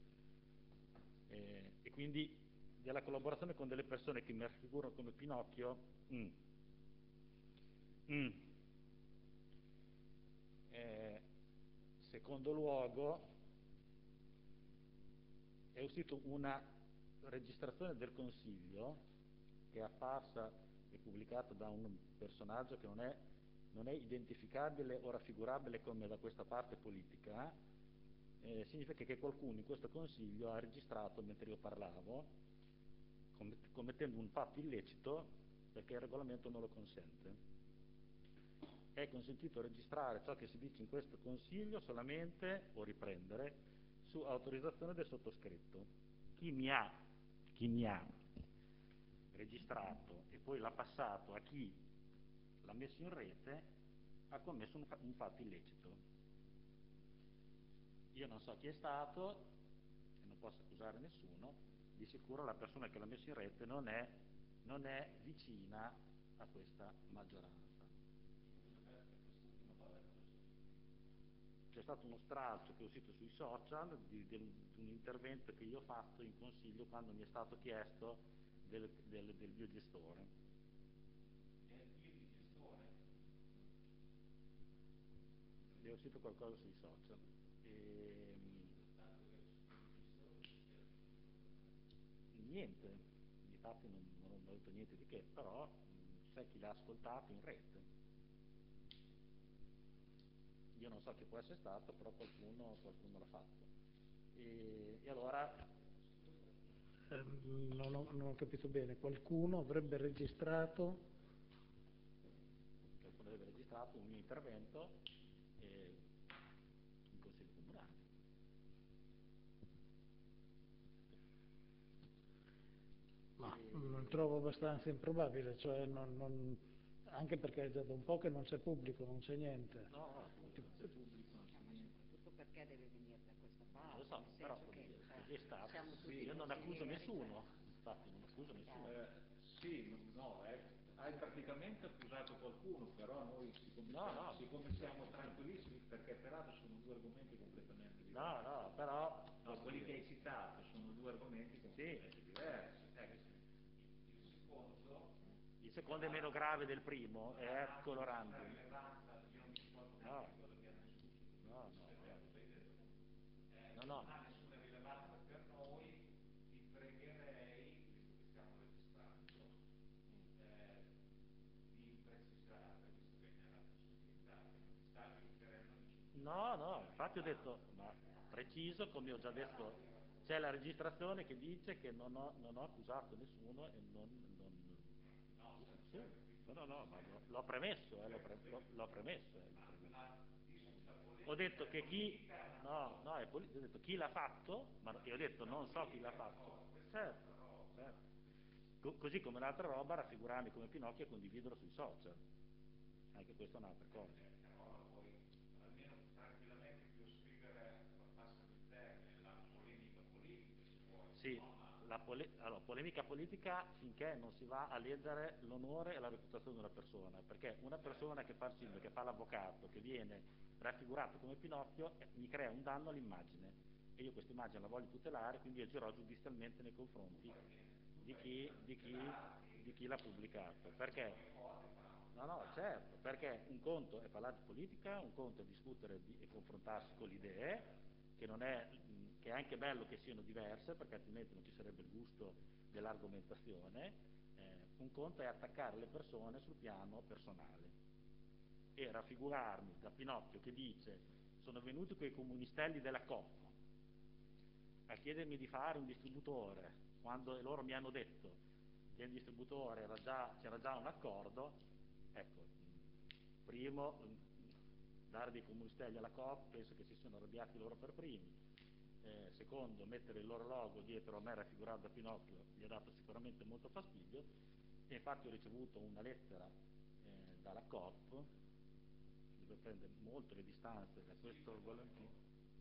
e quindi della collaborazione con delle persone che mi raffigurano come Pinocchio Secondo luogo, è uscita una registrazione del Consiglio che è apparsa e pubblicata da un personaggio che non è identificabile o raffigurabile come da questa parte politica. Significa che qualcuno in questo Consiglio ha registrato mentre io parlavo, commettendo un fatto illecito perché il regolamento non lo consente. È consentito registrare ciò che si dice in questo Consiglio solamente, o riprendere, su autorizzazione del sottoscritto. Chi mi ha registrato e poi l'ha passato a chi l'ha messo in rete ha commesso un fatto illecito. Io non so chi è stato e non posso accusare nessuno, di sicuro la persona che l'ha messo in rete non è vicina a questa maggioranza. C'è stato uno stralcio che è uscito sui social di un intervento che io ho fatto in Consiglio quando mi è stato chiesto del biogestore. È uscito qualcosa sui social. Niente, infatti non ho detto niente di che, però c'è chi l'ha ascoltato in rete. Io non so chi può essere stato, però qualcuno l'ha fatto. E allora... non ho capito bene, qualcuno avrebbe registrato un mio intervento in Consiglio Comunale. Ma non trovo abbastanza improbabile, cioè anche perché è già da un po' che non c'è pubblico, non c'è niente. No, c'è pubblico, non c'è niente. Tutto perché deve venire da questa parte, Lo so, nel però senso che così è stato. siamo tutti Io non accuso consiglieri, nessuno, infatti non accuso nessuno. Sì, no, hai praticamente accusato qualcuno, però noi siccome siamo tranquillissimi, perché peraltro sono due argomenti completamente diversi. No, però... No, quelli che hai citato sono due argomenti completamente diversi. Il secondo è meno grave del primo, è colorando. No. Non ha nessuna rilevanza per noi, ti pregherei, visto che stiamo registrando, di precisare, visto che mi ha dato possibilità, che non ti sta riferendo nessuno. No, infatti ho detto, ma preciso, come ho già detto, c'è la registrazione che dice che non ho accusato nessuno e sì, no, ma l'ho premesso. Ho detto che ho detto chi l'ha fatto, ma io ho detto non so chi l'ha fatto. Certo. Così come l'altra roba, raffigurarmi come Pinocchio e condividerlo sui social. Anche questa è un'altra cosa. Almeno tranquillamente più scrivere, passami il termine, la polemica politica, se vuoi. Sì, allora, polemica politica finché non si va a ledere l'onore e la reputazione di una persona, perché una persona che fa il sindaco, che fa l'avvocato, che viene raffigurato come Pinocchio, mi crea un danno all'immagine e io questa immagine la voglio tutelare, quindi agirò giudizialmente nei confronti di chi l'ha pubblicato. Perché? No, certo, perché un conto è parlare di politica, un conto è discutere e confrontarsi con le idee, che è anche bello che siano diverse, perché altrimenti non ci sarebbe il gusto dell'argomentazione. Un conto è attaccare le persone sul piano personale e raffigurarmi da Pinocchio che dice sono venuti quei comunistelli della Coop a chiedermi di fare un distributore quando loro mi hanno detto che il distributore c'era già un accordo. Ecco, primo, dare dei comunistelli alla Coop, penso che si siano arrabbiati loro per primi. Secondo, mettere il loro logo dietro a me raffigurato da Pinocchio gli ha dato sicuramente molto fastidio e infatti ho ricevuto una lettera dalla Coop, dove prende molto le distanze da questo volantino,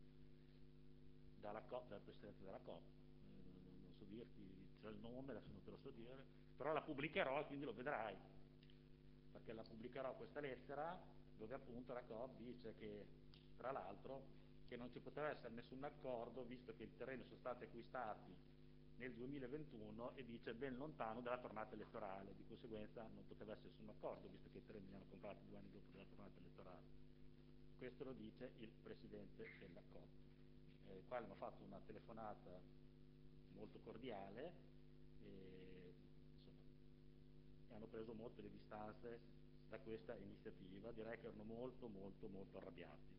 dal presidente della Coop, non so dirti, c'è il nome, adesso non te lo so dire, però la pubblicherò e quindi lo vedrai, perché la pubblicherò questa lettera dove appunto la Coop dice che, tra l'altro, che non ci poteva essere nessun accordo visto che i terreni sono stati acquistati nel 2021 e dice ben lontano dalla tornata elettorale, di conseguenza non poteva essere nessun accordo visto che i terreni li hanno comprati 2 anni dopo della tornata elettorale. questo lo dice il Presidente della COP, il quale mi ha fatto una telefonata molto cordiale e insomma, hanno preso molto le distanze da questa iniziativa, direi che erano molto arrabbiati.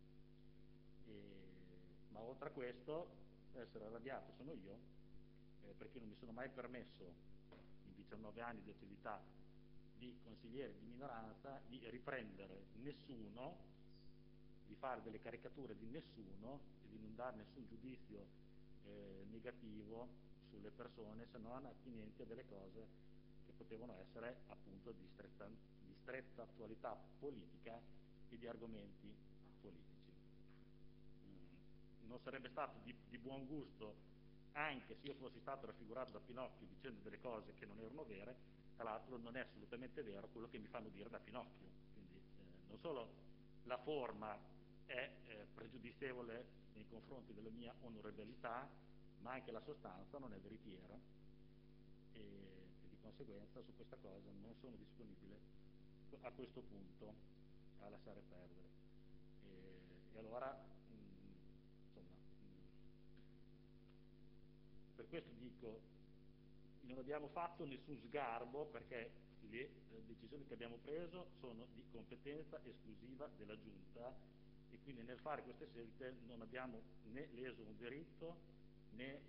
Ma oltre a questo, essere arrabbiato sono io, perché non mi sono mai permesso, in 19 anni di attività di consigliere di minoranza, di riprendere nessuno, di fare delle caricature di nessuno e di non dare nessun giudizio negativo sulle persone, se non attinenti a delle cose che potevano essere appunto di stretta attualità politica e di argomenti politici. Non sarebbe stato di buon gusto anche se io fossi stato raffigurato da Pinocchio dicendo delle cose che non erano vere. Tra l'altro non è assolutamente vero quello che mi fanno dire da Pinocchio, quindi non solo la forma è pregiudizievole nei confronti della mia onorabilità, ma anche la sostanza non è veritiera e di conseguenza su questa cosa non sono disponibile a questo punto a lasciare perdere. E allora insomma, per questo dico, non abbiamo fatto nessun sgarbo perché le decisioni che abbiamo preso sono di competenza esclusiva della Giunta e quindi nel fare queste scelte non abbiamo né leso un diritto né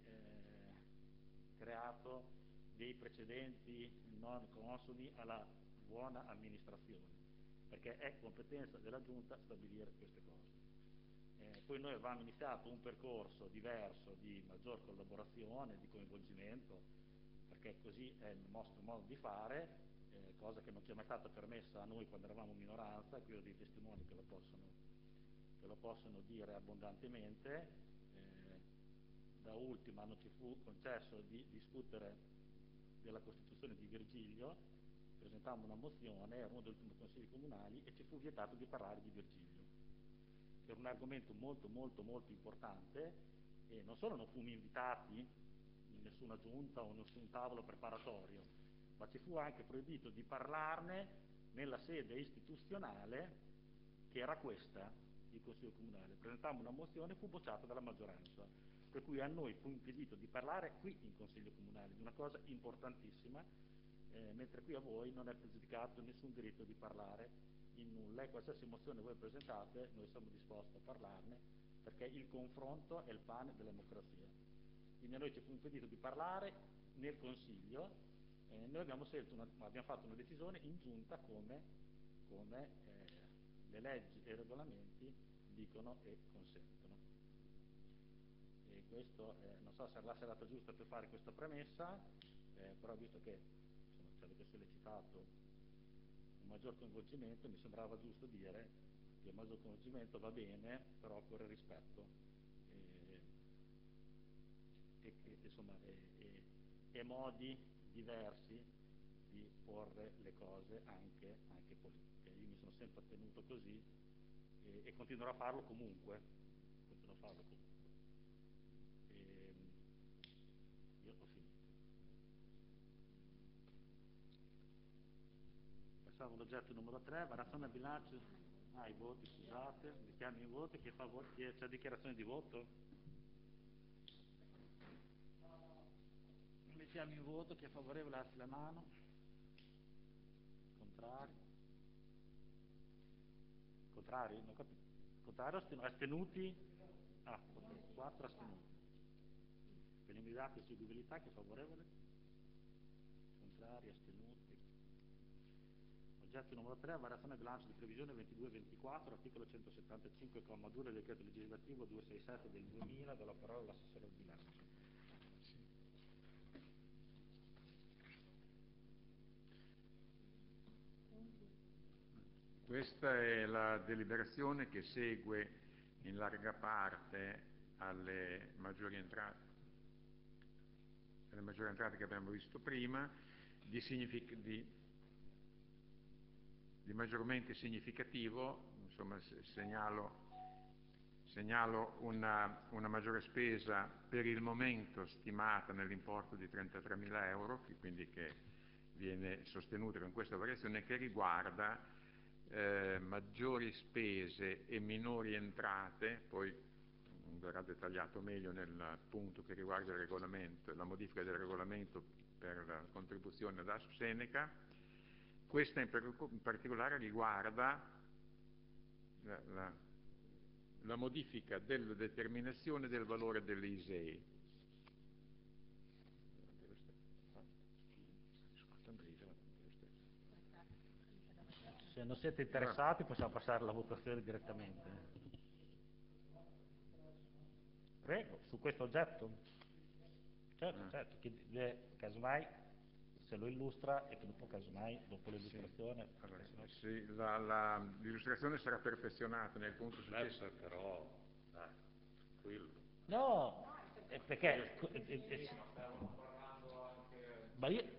creato dei precedenti non consoni alla buona amministrazione, perché è competenza della Giunta stabilire queste cose. Poi noi avevamo iniziato un percorso diverso di maggior collaborazione, di coinvolgimento, perché così è il nostro modo di fare, cosa che non ci è mai stata permessa a noi quando eravamo minoranza, e qui ho dei testimoni che lo possono dire abbondantemente. Da ultima non ci fu concesso di discutere della Costituzione di Virgilio, presentammo una mozione, era uno degli ultimi consigli comunali e ci fu vietato di parlare di Virgilio. Era un argomento molto importante e non solo non fummo invitati in nessuna giunta o nessun tavolo preparatorio, ma ci fu anche proibito di parlarne nella sede istituzionale che era questa, il Consiglio Comunale. Presentammo una mozione e fu bocciata dalla maggioranza, per cui a noi fu impedito di parlare qui in Consiglio Comunale di una cosa importantissima, mentre qui a voi non è pregiudicato nessun diritto di parlare in nulla e qualsiasi mozione voi presentate noi siamo disposti a parlarne perché il confronto è il pane della democrazia. Quindi a noi ci fu impedito di parlare nel Consiglio, noi abbiamo fatto una decisione in Giunta come le leggi e i regolamenti dicono e consentono. E questo non so se è la serata giusta per fare questa premessa, però visto che insomma, ci avete sollecitato un maggior coinvolgimento, mi sembrava giusto dire che il maggior coinvolgimento va bene, però occorre rispetto e modi diversi di porre le cose anche politiche. Io mi sono sempre tenuto così e continuerò a farlo comunque. Io ho finito. Passiamo all'oggetto numero 3, variazione del bilancio. I voti, scusate, mettiamo in voto. Chi c'è dichiarazione di voto? Mettiamo in voto, chi è favorevole alzi la mano. Contrari? Non capito. Contrario, astenuti? Ah, ok, 4 astenuti. Preliminare eseguibilità, chi è favorevole? Contrari, astenuti. Oggetto numero 3, variazione del bilancio di previsione 22-24, articolo 175,2 del decreto legislativo 267 del 2000, do la parola all'assessore al bilancio. Questa è la deliberazione che segue in larga parte alle maggiori entrate che abbiamo visto prima, di maggiormente significativo, insomma segnalo una maggiore spesa per il momento stimata nell'importo di 33.000 euro, quindi che viene sostenuta con questa variazione, che riguarda maggiori spese e minori entrate, poi verrà dettagliato meglio nel punto che riguarda il regolamento, la modifica del regolamento per la contribuzione ad ASP-Seneca. Questa in particolare riguarda la modifica della determinazione del valore dell'ISEE. Se non siete interessati possiamo passare alla votazione direttamente. Prego, su questo oggetto? Certo, casomai se lo illustra e che dopo casomai, dopo l'illustrazione... Sì, l'illustrazione sarà perfezionata nel punto successivo. Però, dai, quello. No, perché... Ma io...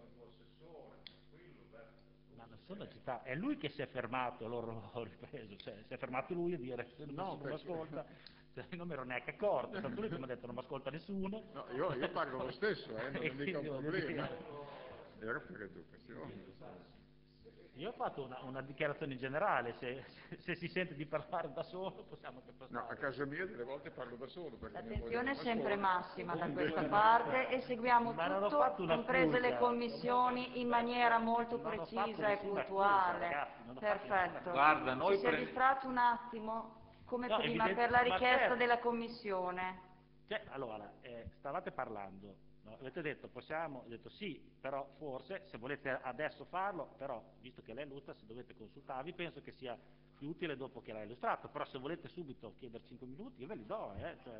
Ma non sono città, è lui che si è fermato, allora ho ripreso, cioè si è fermato lui a dire non mi ascolta, cioè, non mi ero neanche accorto, tanto lui che mi ha detto non mi ascolta nessuno. No, io parlo lo stesso, non è mica un problema. Era per educazione. Io ho fatto una dichiarazione in generale, se si sente di parlare da solo possiamo anche passare. No, a casa mia delle volte parlo da solo. L'attenzione è sempre massima da questa parte e seguiamo tutto, comprese le commissioni, in maniera molto precisa e puntuale. Perfetto. Guarda, noi Ci si è distratto un attimo, come prima, per la richiesta della commissione. Allora, stavate parlando, no? Avete detto possiamo, ho detto sì, però forse se volete adesso farlo, però visto che lei illustra, se dovete consultarvi, penso che sia più utile dopo che l'ha illustrato, però se volete subito chiedere 5 minuti io ve li do,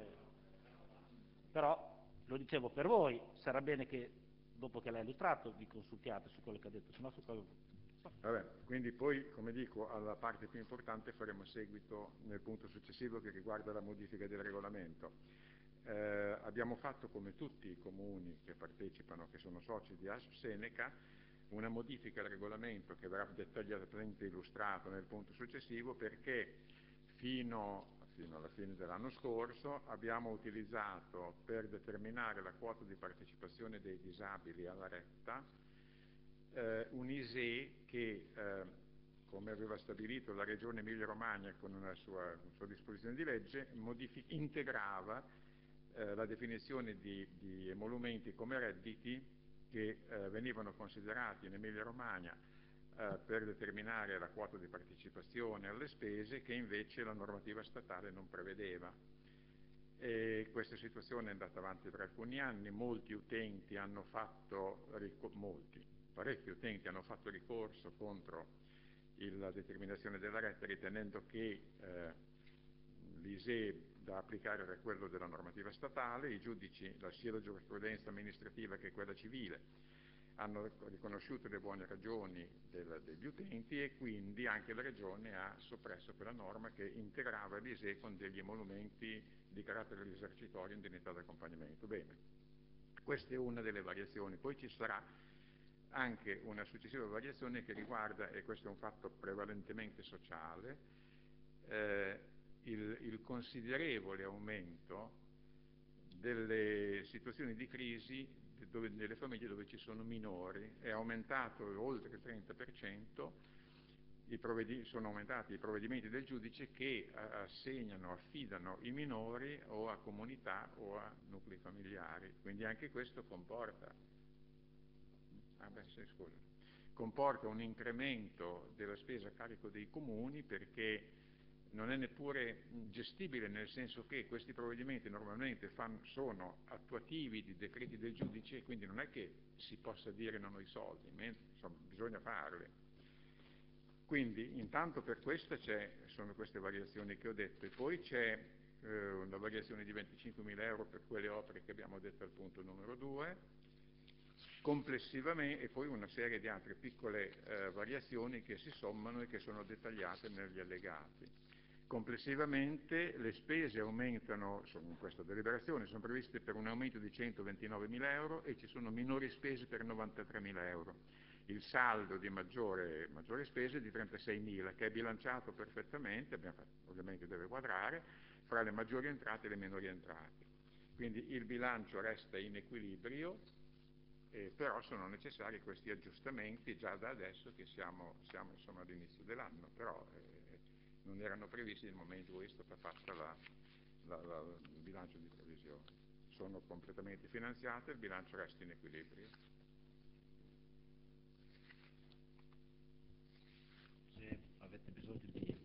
però lo dicevo per voi, sarà bene che dopo che l'ha illustrato vi consultiate su quello che ha detto, sennò su quello... Vabbè, quindi poi, come dico, alla parte più importante faremo seguito nel punto successivo che riguarda la modifica del regolamento. Abbiamo fatto, come tutti i comuni che partecipano, che sono soci di ASP-Seneca, una modifica al regolamento che verrà dettagliatamente illustrato nel punto successivo, perché fino alla fine dell'anno scorso abbiamo utilizzato per determinare la quota di partecipazione dei disabili alla retta un ISEE che, come aveva stabilito la Regione Emilia-Romagna con una sua disposizione di legge, integrava la definizione di emolumenti come redditi che venivano considerati in Emilia-Romagna per determinare la quota di partecipazione alle spese che invece la normativa statale non prevedeva. E questa situazione è andata avanti per alcuni anni, parecchi utenti hanno fatto ricorso contro la determinazione della retta, ritenendo che l'ISEE da applicare era quello della normativa statale. I giudici, sia la giurisprudenza amministrativa che quella civile, hanno riconosciuto le buone ragioni degli utenti e quindi anche la Regione ha soppresso quella norma che integrava l'ISEE con degli emolumenti di carattere risarcitorio, indennità d'accompagnamento. Bene, questa è una delle variazioni. Poi ci sarà anche una successiva variazione che riguarda, e questo è un fatto prevalentemente sociale, il considerevole aumento delle situazioni di crisi nelle famiglie dove ci sono minori. È aumentato oltre il 30%, sono aumentati i provvedimenti del giudice che affidano i minori o a comunità o a nuclei familiari, quindi anche questo comporta un incremento della spesa a carico dei comuni, perché non è neppure gestibile, nel senso che questi provvedimenti normalmente sono attuativi di decreti del giudice e quindi non è che si possa dire non ho i soldi, insomma, bisogna farli. Quindi intanto per questo sono queste variazioni che ho detto, e poi c'è una variazione di 25.000 euro per quelle opere che abbiamo detto al punto numero 2, complessivamente, e poi una serie di altre piccole variazioni che si sommano e che sono dettagliate negli allegati. Complessivamente le spese aumentano, in questa deliberazione, sono previste per un aumento di 129.000 euro e ci sono minori spese per 93.000 euro. Il saldo di maggiore spese è di 36.000, che è bilanciato perfettamente, ovviamente deve quadrare, fra le maggiori entrate e le minori entrate. Quindi il bilancio resta in equilibrio, Però sono necessari questi aggiustamenti già da adesso che siamo insomma all'inizio dell'anno, però non erano previsti nel momento in cui è stata fatta il bilancio di previsione. Sono completamente finanziate, il bilancio resta in equilibrio. Se avete bisogno di...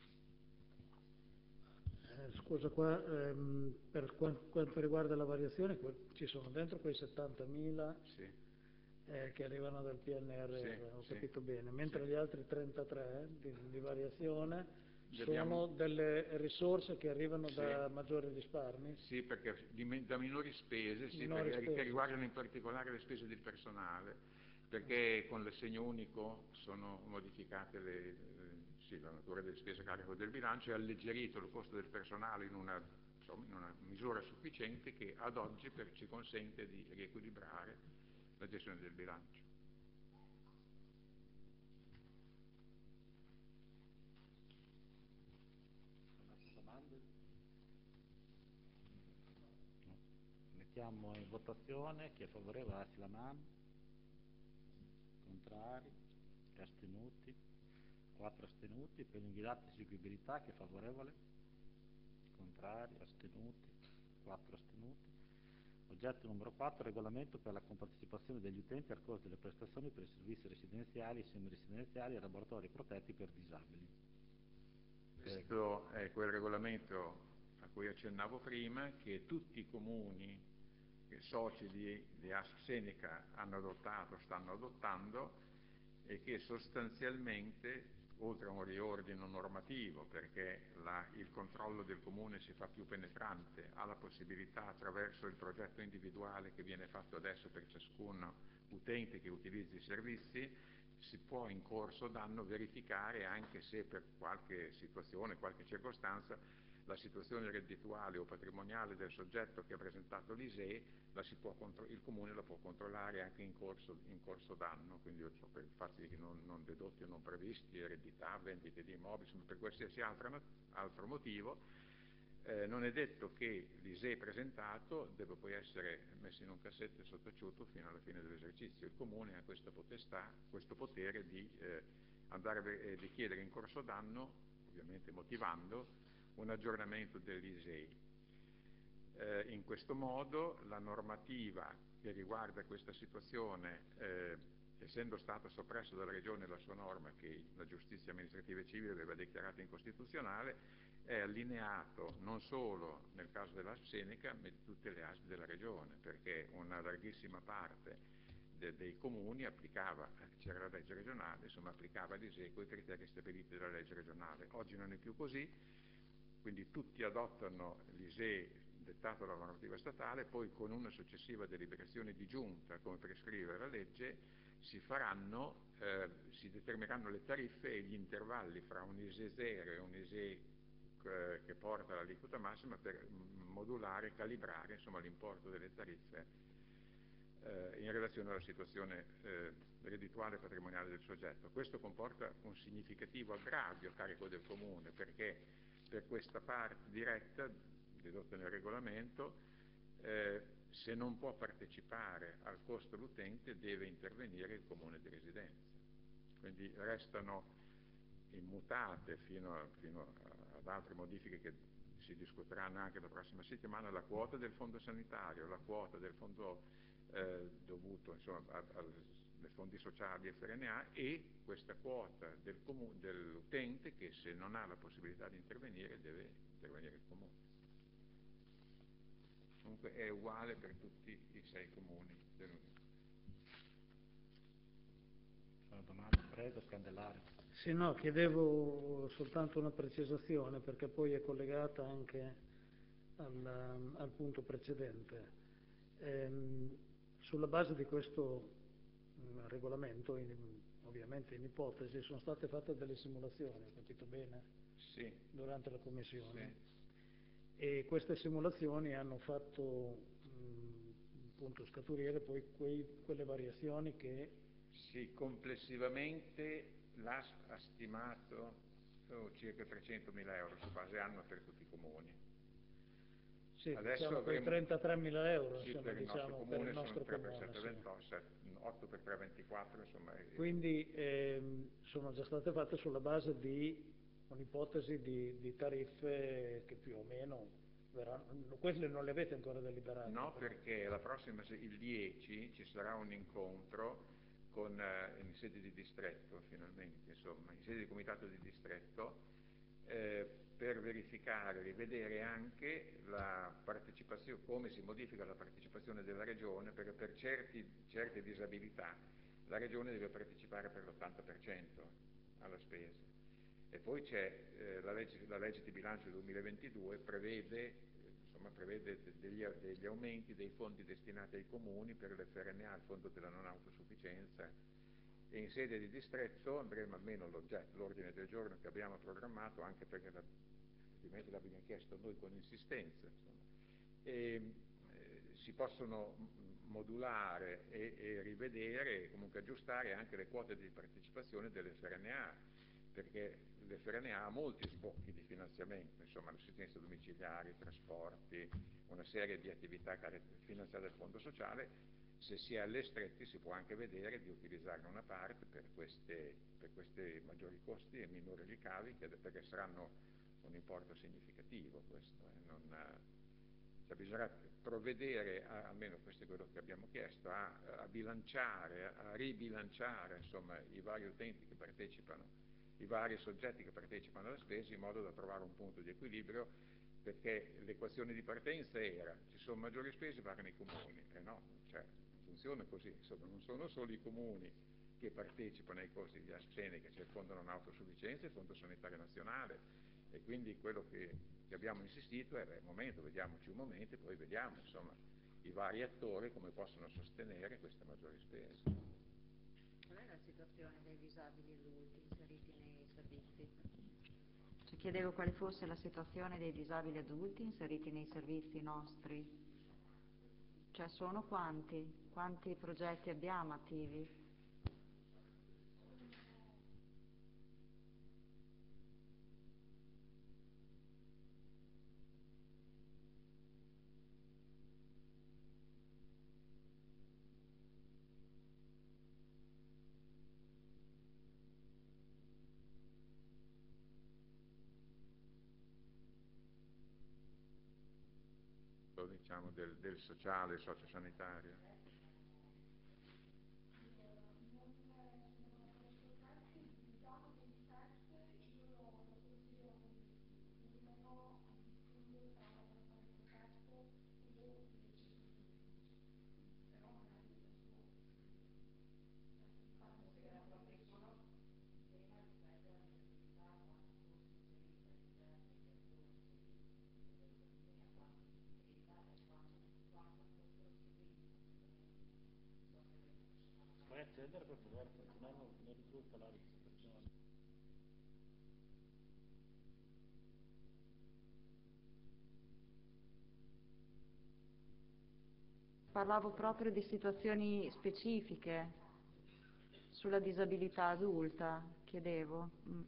Scusa, qua per quanto riguarda la variazione, ci sono dentro quei 70.000 Sì. Che arrivano dal PNRR, Sì, ho sì, capito bene, mentre sì. gli altri 33 di variazione Abbiamo... sono delle risorse che arrivano Sì. da maggiori risparmi? Sì, perché da minori spese, sì, Minori perché, spese. che riguardano in particolare le spese del personale, perché con l'assegno unico sono modificate la natura delle spese a carico del bilancio e alleggerito il costo del personale in una misura sufficiente che ad oggi ci consente di riequilibrare la gestione del bilancio. Domande? No. Mettiamo in votazione chi è favorevole, alzi la mano. Contrari? Astenuti? 4 astenuti. Per l'inviato eseguibilità chi è favorevole? Contrari? Astenuti? 4 astenuti. Oggetto numero 4, regolamento per la compartecipazione degli utenti al costo delle prestazioni per i servizi residenziali e semiresidenziali e laboratori protetti per disabili. Questo è quel regolamento a cui accennavo prima, che tutti i comuni soci di ASP-Seneca hanno adottato, stanno adottando, e che sostanzialmente, oltre a un riordino normativo, perché il controllo del comune si fa più penetrante, ha la possibilità attraverso il progetto individuale che viene fatto adesso per ciascun utente che utilizzi i servizi, si può in corso d'anno verificare anche se per qualche situazione, qualche circostanza, la situazione reddituale o patrimoniale del soggetto che ha presentato l'ISEE il comune la può controllare anche in corso d'anno, quindi per fatti non dedotti o non previsti, eredità, vendite di immobili, per qualsiasi altro motivo. Non è detto che l'ISEE presentato debba poi essere messo in un cassetto e sottaciuto fino alla fine dell'esercizio. Il comune ha questa potestà, questo potere di andare di chiedere in corso d'anno, ovviamente motivando, un aggiornamento dell'ISEE. In questo modo la normativa che riguarda questa situazione, essendo stata soppressa dalla Regione la sua norma che la giustizia amministrativa e civile aveva dichiarato incostituzionale, è allineato non solo nel caso dell'ASP-Seneca ma di tutte le ASP della Regione, perché una larghissima parte dei comuni applicava, c'era la legge regionale, insomma applicava l'ISEE con i criteri stabiliti dalla legge regionale. Oggi non è più così, quindi tutti adottano l'ISEE dettato dalla normativa statale, poi con una successiva deliberazione di giunta, come prescrive la legge, si determineranno le tariffe e gli intervalli fra un ISEE 0 e un ISEE che porta all'aliquota massima per modulare e calibrare l'importo delle tariffe in relazione alla situazione reddituale e patrimoniale del soggetto. Questo comporta un significativo aggravio a carico del comune, perché per questa parte diretta dedotta nel regolamento, se non può partecipare al costo l'utente deve intervenire il comune di residenza. Quindi restano immutate fino ad altre modifiche che si discuteranno anche la prossima settimana, la quota del fondo sanitario, la quota del fondo dovuto ai fondi sociali e FRNA e questa quota dell'utente che se non ha la possibilità di intervenire deve intervenire il comune. Comunque è uguale per tutti i 6 comuni dell'Unione. Sono domande, prego, Scandellari. Sì, no, chiedevo soltanto una precisazione perché poi è collegata anche al punto precedente. Sulla base di questo regolamento, ovviamente in ipotesi, sono state fatte delle simulazioni, ho capito bene? Sì. Durante la commissione. Sì. E queste simulazioni hanno fatto appunto scaturire poi quelle variazioni che... Sì, complessivamente l'ASP ha stimato circa 300.000 euro su base annua per tutti i comuni. Sì, Adesso diciamo quei avremo 33.000 euro, sì, insomma, per il nostro diciamo, per comune il sono nostro 3 per comune. 7, Sì. 28, 8 per 3, 24, insomma. Quindi sono già state fatte sulla base di un'ipotesi di tariffe che più o meno verranno, quelle non le avete ancora deliberate. No, però. perché il 10 ci sarà un incontro in sede di distretto, finalmente, insomma, in sede di comitato di distretto, per verificare, rivedere anche la partecipazione, come si modifica la partecipazione della Regione, perché per certe disabilità la Regione deve partecipare per l'80% alla spesa. E poi c'è la legge di bilancio 2022 prevede degli aumenti dei fondi destinati ai comuni per l'FRNA, il fondo della non autosufficienza, e in sede di distretto andremo, almeno l'ordine del giorno che abbiamo programmato, anche perché ovviamente l'abbiamo chiesto noi con insistenza, insomma, si possono modulare e rivedere e comunque aggiustare anche le quote di partecipazione dell'FRNA, perché l'FRNA ha molti sbocchi di finanziamento, insomma l'assistenza domiciliare, i trasporti, una serie di attività finanziate dal Fondo Sociale. Se si è alle strette si può anche vedere di utilizzarne una parte per questi maggiori costi e minori ricavi, perché saranno un importo significativo questo. Cioè bisognerà provvedere, almeno questo è quello che abbiamo chiesto, a bilanciare, a ribilanciare insomma, i vari utenti che partecipano, i vari soggetti che partecipano alla spesa, in modo da trovare un punto di equilibrio, perché l'equazione di partenza era: ci sono maggiori spese, pagano i comuni, e no, cioè, funziona così, insomma, non sono solo i comuni che partecipano ai costi di AstraZeneca, c'è il Fondo non autosufficienza e il Fondo sanitario nazionale, e quindi quello che abbiamo insistito è: vediamoci un momento e poi vediamo insomma i vari attori come possono sostenere queste maggiori spese. Qual è la situazione dei disabili adulti inseriti nei servizi? Cioè, chiedevo quale fosse la situazione dei disabili adulti inseriti nei servizi nostri. Cioè, sono quanti? Quanti progetti abbiamo attivi? Diciamo del sociale, sociosanitario. Puoi accedere per favore, perché non risulta la registrazione. Parlavo proprio di situazioni specifiche sulla disabilità adulta, chiedevo.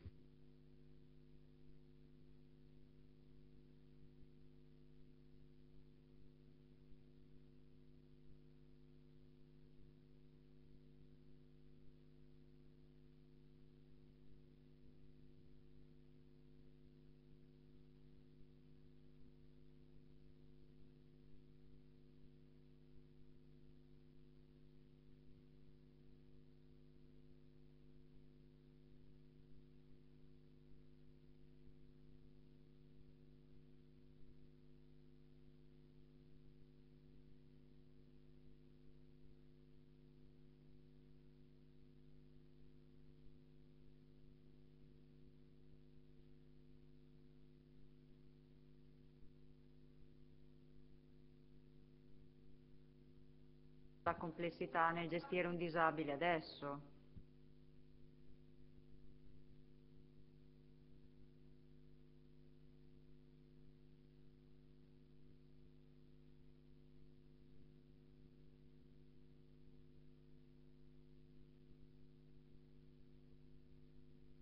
La complessità nel gestire un disabile adesso.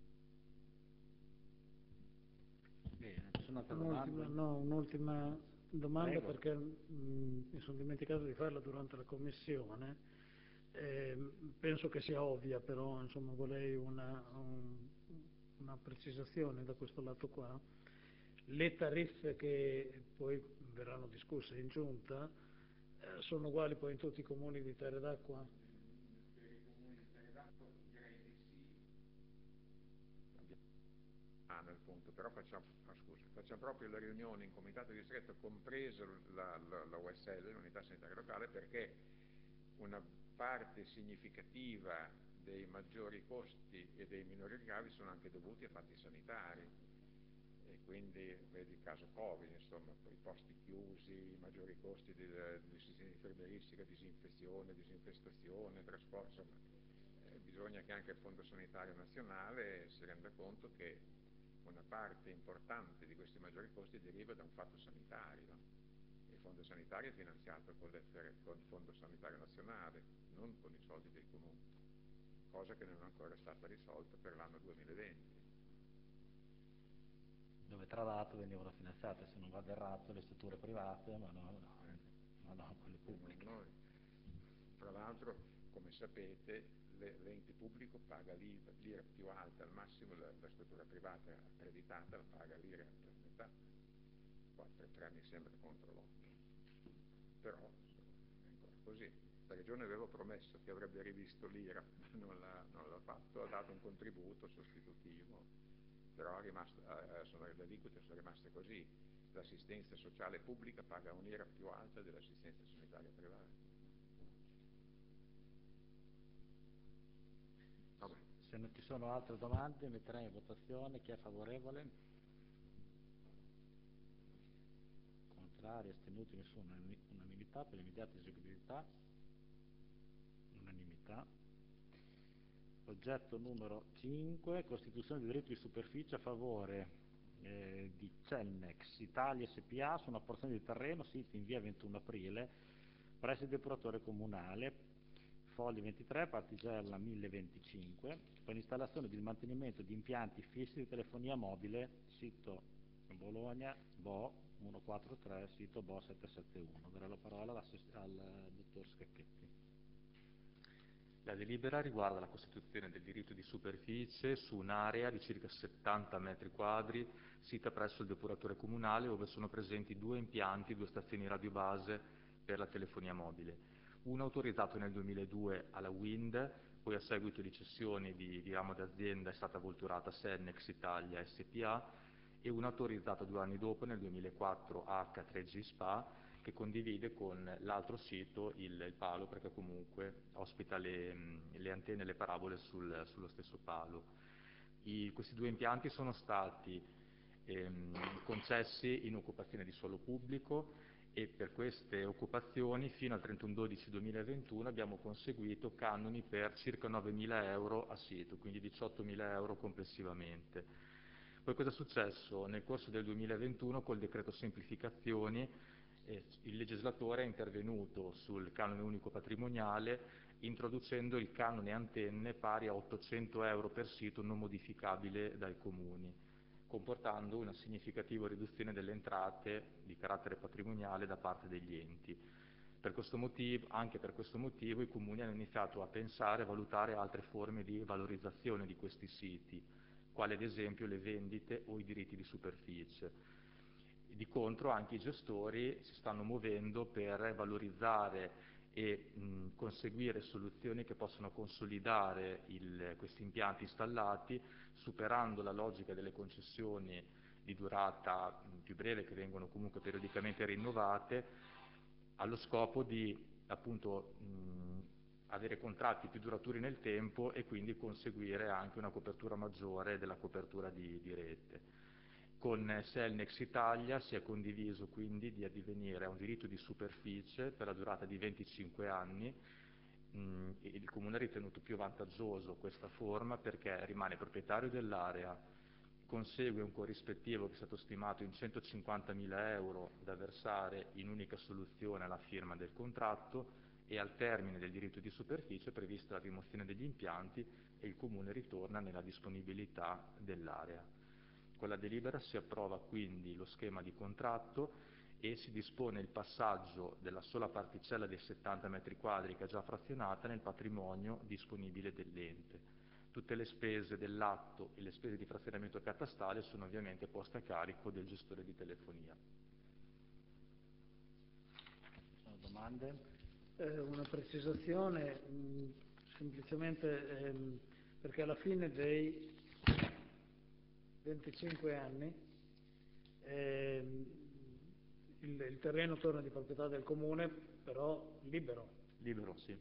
Bene, ci sono altre domande? Un'ultima domanda Prego. perché mi sono dimenticato di farla durante la commissione. Penso che sia ovvia, però insomma, vorrei una precisazione da questo lato qua. Le tariffe che poi verranno discusse in giunta sono uguali poi in tutti i comuni di Terre d'Acqua? Per i comuni di Terre d'Acqua direi di sì. Nel punto, però facciamo proprio la riunione in comitato di distretto, compreso la USL, l'unità sanitaria locale, perché una parte significativa dei maggiori costi e dei minori ricavi sono anche dovuti a fatti sanitari, e quindi vedi il caso Covid, insomma, i posti chiusi, i maggiori costi di assistenza infermieristica, disinfezione, disinfestazione, trasporto, insomma, bisogna che anche il Fondo Sanitario Nazionale si renda conto che una parte importante di questi maggiori costi deriva da un fatto sanitario. Il Fondo Sanitario è finanziato con il Fondo Sanitario Nazionale, non con i soldi dei comuni, cosa che non è ancora stata risolta per l'anno 2020. Dove tra l'altro venivano finanziate, se non vado errato, le strutture private, ma non quelle pubbliche. Tra l'altro, come sapete, l'ente pubblico paga l'IRA più alta, al massimo la struttura privata accreditata la paga l'IRA per metà, 4-3 mi sembra contro l'8, però è ancora così. La Regione aveva promesso che avrebbe rivisto l'IRA, non l'ha fatto, ha dato un contributo sostitutivo, però le aliquote sono rimaste così. L'assistenza sociale pubblica paga un'IRA più alta dell'assistenza sanitaria privata. Vabbè. Se non ci sono altre domande metterei in votazione. Chi è favorevole? Contrari, astenuti, nessuno. Unanimità per l'immediata eseguibilità. Unanimità. Oggetto numero 5, costituzione di diritto di superficie a favore di Celnex Italia SPA su una porzione di terreno sita in via 21 aprile presso il depuratore comunale, fogli 23, partigella 1025, per l'installazione di mantenimento di impianti fissi di telefonia mobile, sito Bologna, Bo 143, sito Bo 771. Darò la parola al dottor Scacchetti. La delibera riguarda la costituzione del diritto di superficie su un'area di circa 70 metri quadri sita presso il depuratore comunale, dove sono presenti 2 impianti, 2 stazioni radiobase per la telefonia mobile. Uno autorizzato nel 2002 alla Wind, poi a seguito di cessioni di ramo d'azienda è stata volturata Celnex Italia SPA, e uno autorizzato 2 anni dopo, nel 2004, H3G SPA, che condivide con l'altro sito il palo, perché comunque ospita le antenne e le parabole sullo stesso palo. Questi 2 impianti sono stati concessi in occupazione di suolo pubblico, e per queste occupazioni fino al 31/12/2021 abbiamo conseguito canoni per circa 9.000 euro a sito, quindi 18.000 euro complessivamente. Poi cosa è successo? Nel corso del 2021, col decreto semplificazioni, il legislatore è intervenuto sul canone unico patrimoniale, introducendo il canone antenne pari a 800 euro per sito non modificabile dai comuni, comportando una significativa riduzione delle entrate di carattere patrimoniale da parte degli enti. Anche per questo motivo i comuni hanno iniziato a pensare e valutare altre forme di valorizzazione di questi siti, quali ad esempio le vendite o i diritti di superficie. Di contro anche i gestori si stanno muovendo per valorizzare e conseguire soluzioni che possano consolidare questi impianti installati, superando la logica delle concessioni di durata più breve, che vengono comunque periodicamente rinnovate, allo scopo di appunto avere contratti più duraturi nel tempo e quindi conseguire anche una copertura maggiore della copertura di rete. Con Celnex Italia si è condiviso quindi di addivenire a un diritto di superficie per la durata di 25 anni. Il Comune ha ritenuto più vantaggioso questa forma perché rimane proprietario dell'area, consegue un corrispettivo che è stato stimato in 150.000 euro da versare in unica soluzione alla firma del contratto, e al termine del diritto di superficie è prevista la rimozione degli impianti e il Comune ritorna nella disponibilità dell'area. Con la delibera si approva quindi lo schema di contratto e si dispone il passaggio della sola particella dei 70 metri quadri che è già frazionata nel patrimonio disponibile dell'ente. Tutte le spese dell'atto e le spese di frazionamento catastale sono ovviamente poste a carico del gestore di telefonia. Sono domande? Una precisazione, semplicemente perché alla fine dei 25 anni il terreno torna di proprietà del comune, però libero. Libero, sì.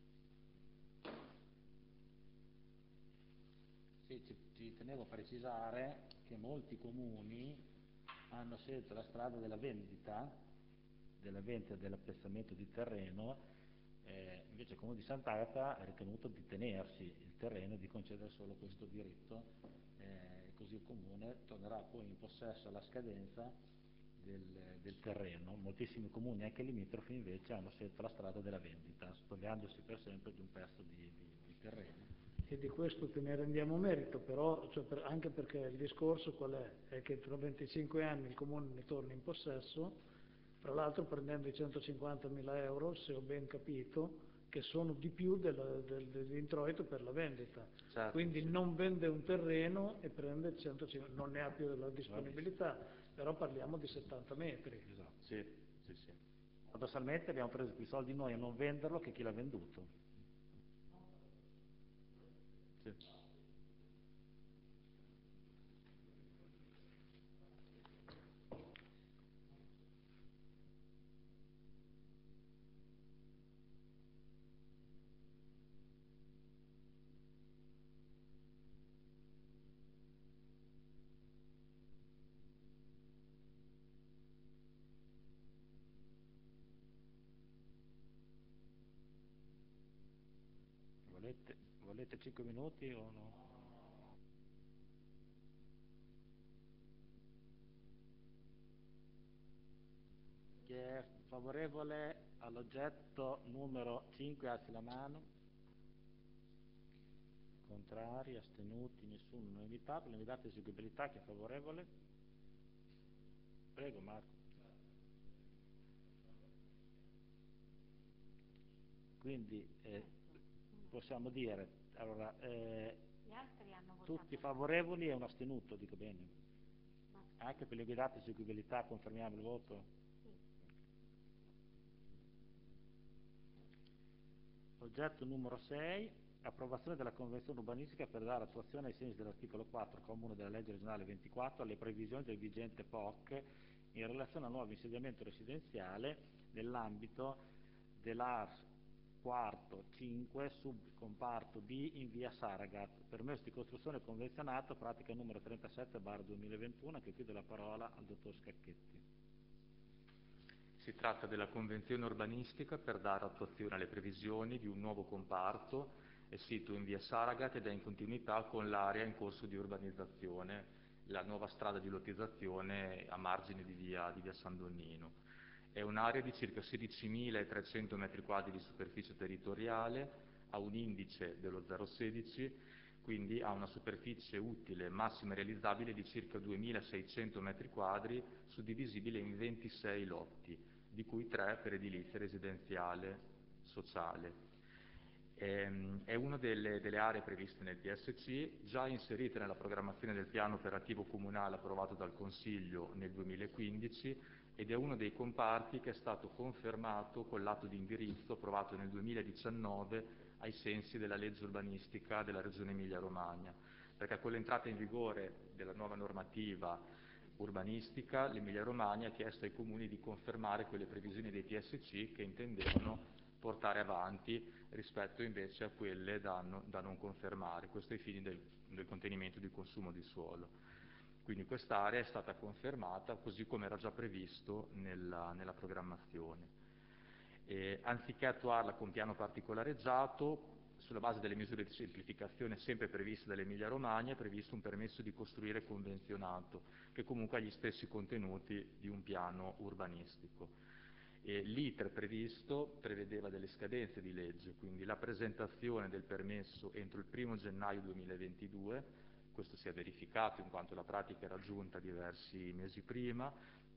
Sì, ci tenevo a precisare che molti comuni hanno scelto la strada della vendita dell'appezzamento di terreno, invece il Comune di Sant'Agata ha ritenuto di tenersi il terreno e di concedere solo questo diritto, così il Comune tornerà poi in possesso alla scadenza del terreno. Moltissimi comuni, anche limitrofi, invece hanno scelto la strada della vendita, spogliandosi per sempre di un pezzo di terreno. E di questo te ne rendiamo merito, però anche perché il discorso qual è? È che tra 25 anni il Comune ne torna in possesso, tra l'altro prendendo i 150.000 euro, se ho ben capito, che sono di più dell'introito per la vendita. Certo, Quindi sì. non vende un terreno e prende il 150, non ne ha più la disponibilità, però parliamo di 70 metri. Esatto. Sì, sì, sì. Paradossalmente abbiamo preso più soldi noi a non venderlo che chi l'ha venduto. Sì. Volete 5 minuti o no? Chi è favorevole all'oggetto numero 5 alzi la mano. Contrari, astenuti, nessuno, unanimità. Per l'unità di eseguibilità, chi è favorevole? Prego Marco. Quindi possiamo dire, allora, Gli altri hanno votato. tutti favorevoli e un astenuto, dico bene. Anche per le guidate eseguibilità confermiamo il voto? Sì. Oggetto numero 6, approvazione della convenzione urbanistica per dare attuazione ai sensi dell'articolo 4, comma 1 della legge regionale 24, alle previsioni del vigente POC in relazione al nuovo insediamento residenziale nell'ambito dell'ARS quarto 5 subcomparto B in via Saragat, permesso di costruzione convenzionato, pratica numero 37/2021, che chiude la parola al dottor Scacchetti. Si tratta della convenzione urbanistica per dare attuazione alle previsioni di un nuovo comparto, è sito in via Saragat ed è in continuità con l'area in corso di urbanizzazione, la nuova strada di lottizzazione a margine di via San Donnino. È un'area di circa 16.300 metri quadri di superficie territoriale, ha un indice dello 0,16, quindi ha una superficie utile massima realizzabile di circa 2.600 metri quadri, suddivisibile in 26 lotti, di cui 3 per edilizia residenziale sociale. È una delle aree previste nel PSC, già inserite nella programmazione del piano operativo comunale approvato dal Consiglio nel 2015, ed è uno dei comparti che è stato confermato con l'atto di indirizzo approvato nel 2019 ai sensi della legge urbanistica della Regione Emilia-Romagna, perché con l'entrata in vigore della nuova normativa urbanistica l'Emilia-Romagna ha chiesto ai comuni di confermare quelle previsioni dei PSC che intendevano portare avanti rispetto invece a quelle da non confermare, questo ai fini del contenimento di consumo di suolo. Quindi quest'area è stata confermata così come era già previsto nella programmazione. Anziché attuarla con piano particolareggiato, sulla base delle misure di semplificazione sempre previste dall'Emilia Romagna, è previsto un permesso di costruire convenzionato, che comunque ha gli stessi contenuti di un piano urbanistico. L'iter previsto prevedeva delle scadenze di legge, quindi la presentazione del permesso entro il 1° gennaio 2022, questo si è verificato in quanto la pratica era giunta diversi mesi prima,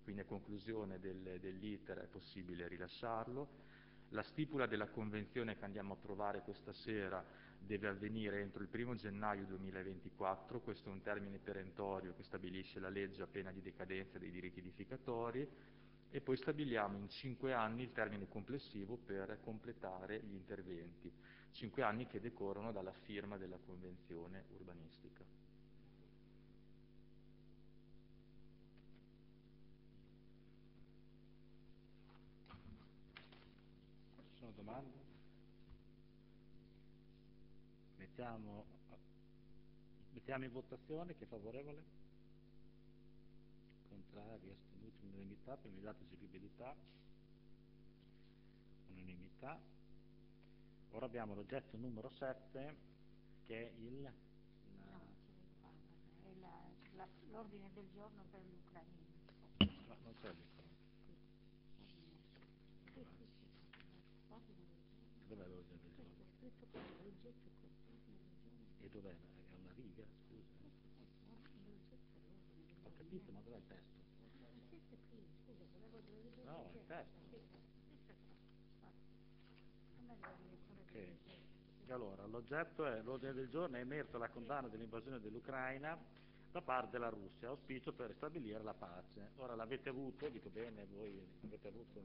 quindi a conclusione dell'iter è possibile rilasciarlo. La stipula della convenzione che andiamo a approvare questa sera deve avvenire entro il 1° gennaio 2024, questo è un termine perentorio che stabilisce la legge a pena di decadenza dei diritti edificatori, e poi stabiliamo in 5 anni il termine complessivo per completare gli interventi, 5 anni che decorrono dalla firma della convenzione urbanistica. Ci sono domande? Mettiamo in votazione. Chi è favorevole? Contrari, astenuti, unanimità, penalizzata eseguibilità, unanimità. Ora abbiamo l'oggetto numero 7 che è l'ordine del giorno per l'Ucraina. No, non c'è lì. Dov'è l'ordine del giorno? E dov'è? È una riga, scusa. Ho capito, ma dov'è il testo? No, il testo. Ok. Allora, l'ordine del giorno è merito alla condanna dell'invasione dell'Ucraina da parte della Russia, auspicio per ristabilire la pace. Ora l'avete avuto, dico bene, voi avete avuto...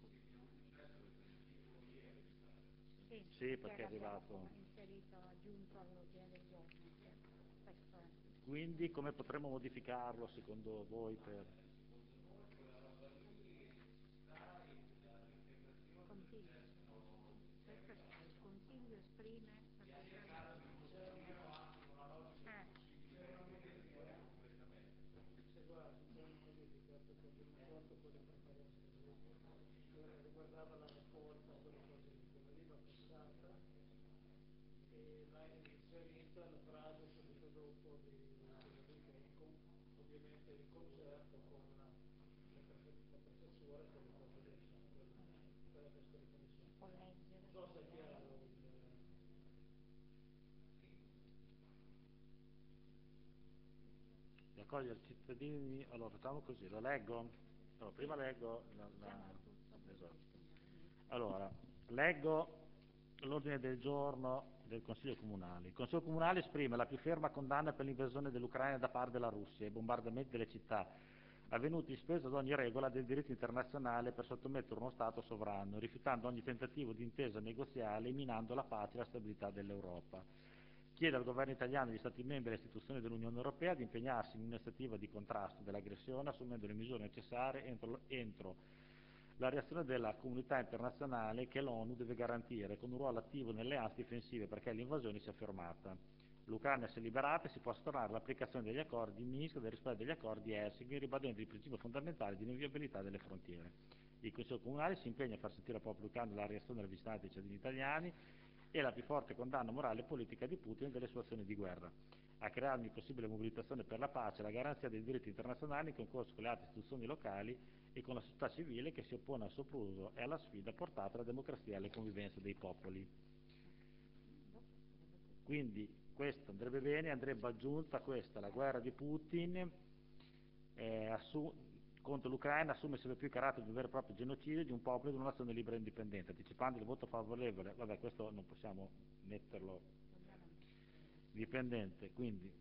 Sì, perché è arrivato... Quindi come potremmo modificarlo secondo voi per... Il Consiglio esprime riguardava la raccolta, quelle cose lì, quella lì va passata e va inserita la frase subito dopo dell'elenco, ovviamente in concerto con la prefettura per le cose del quella testa di commissione. Non so se è chiaro di accogliere i cittadini. Allora facciamo così, lo leggo? Allora, prima leggo esatto. Allora, leggo l'ordine del giorno del Consiglio Comunale. Il Consiglio Comunale esprime la più ferma condanna per l'invasione dell'Ucraina da parte della Russia e i bombardamenti delle città avvenuti in spregio ad ogni regola del diritto internazionale per sottomettere uno Stato sovrano, rifiutando ogni tentativo di intesa negoziale e minando la pace e la stabilità dell'Europa. Chiede al governo italiano e agli Stati membri e alle istituzioni dell'Unione Europea di impegnarsi in un'iniziativa di contrasto dell'aggressione, assumendo le misure necessarie entro la reazione della comunità internazionale che l'ONU deve garantire con un ruolo attivo nelle alleanze difensive perché l'invasione sia fermata. L'Ucraina si è liberata e si possa tornare all'applicazione degli accordi di Minsk e del rispetto degli accordi Helsinki, ribadendo il principio fondamentale di inviolabilità delle frontiere. Il Consiglio Comunale si impegna a far sentire al popolo ucraino la reazione delle vicinanze dei cittadini italiani e la più forte condanna morale e politica di Putin e delle sue azioni di guerra, a creare ogni possibile mobilitazione per la pace e la garanzia dei diritti internazionali in concorso con le altre istituzioni locali e con la società civile che si oppone al sopruso e alla sfida portata alla democrazia e alle convivenze dei popoli. Quindi questo andrebbe bene, andrebbe aggiunta questa: la guerra di Putin contro l'Ucraina assume sempre più il carattere di un vero e proprio genocidio di un popolo e di una nazione libera e indipendente, anticipando il voto favorevole. Vabbè, questo non possiamo metterlo dipendente, quindi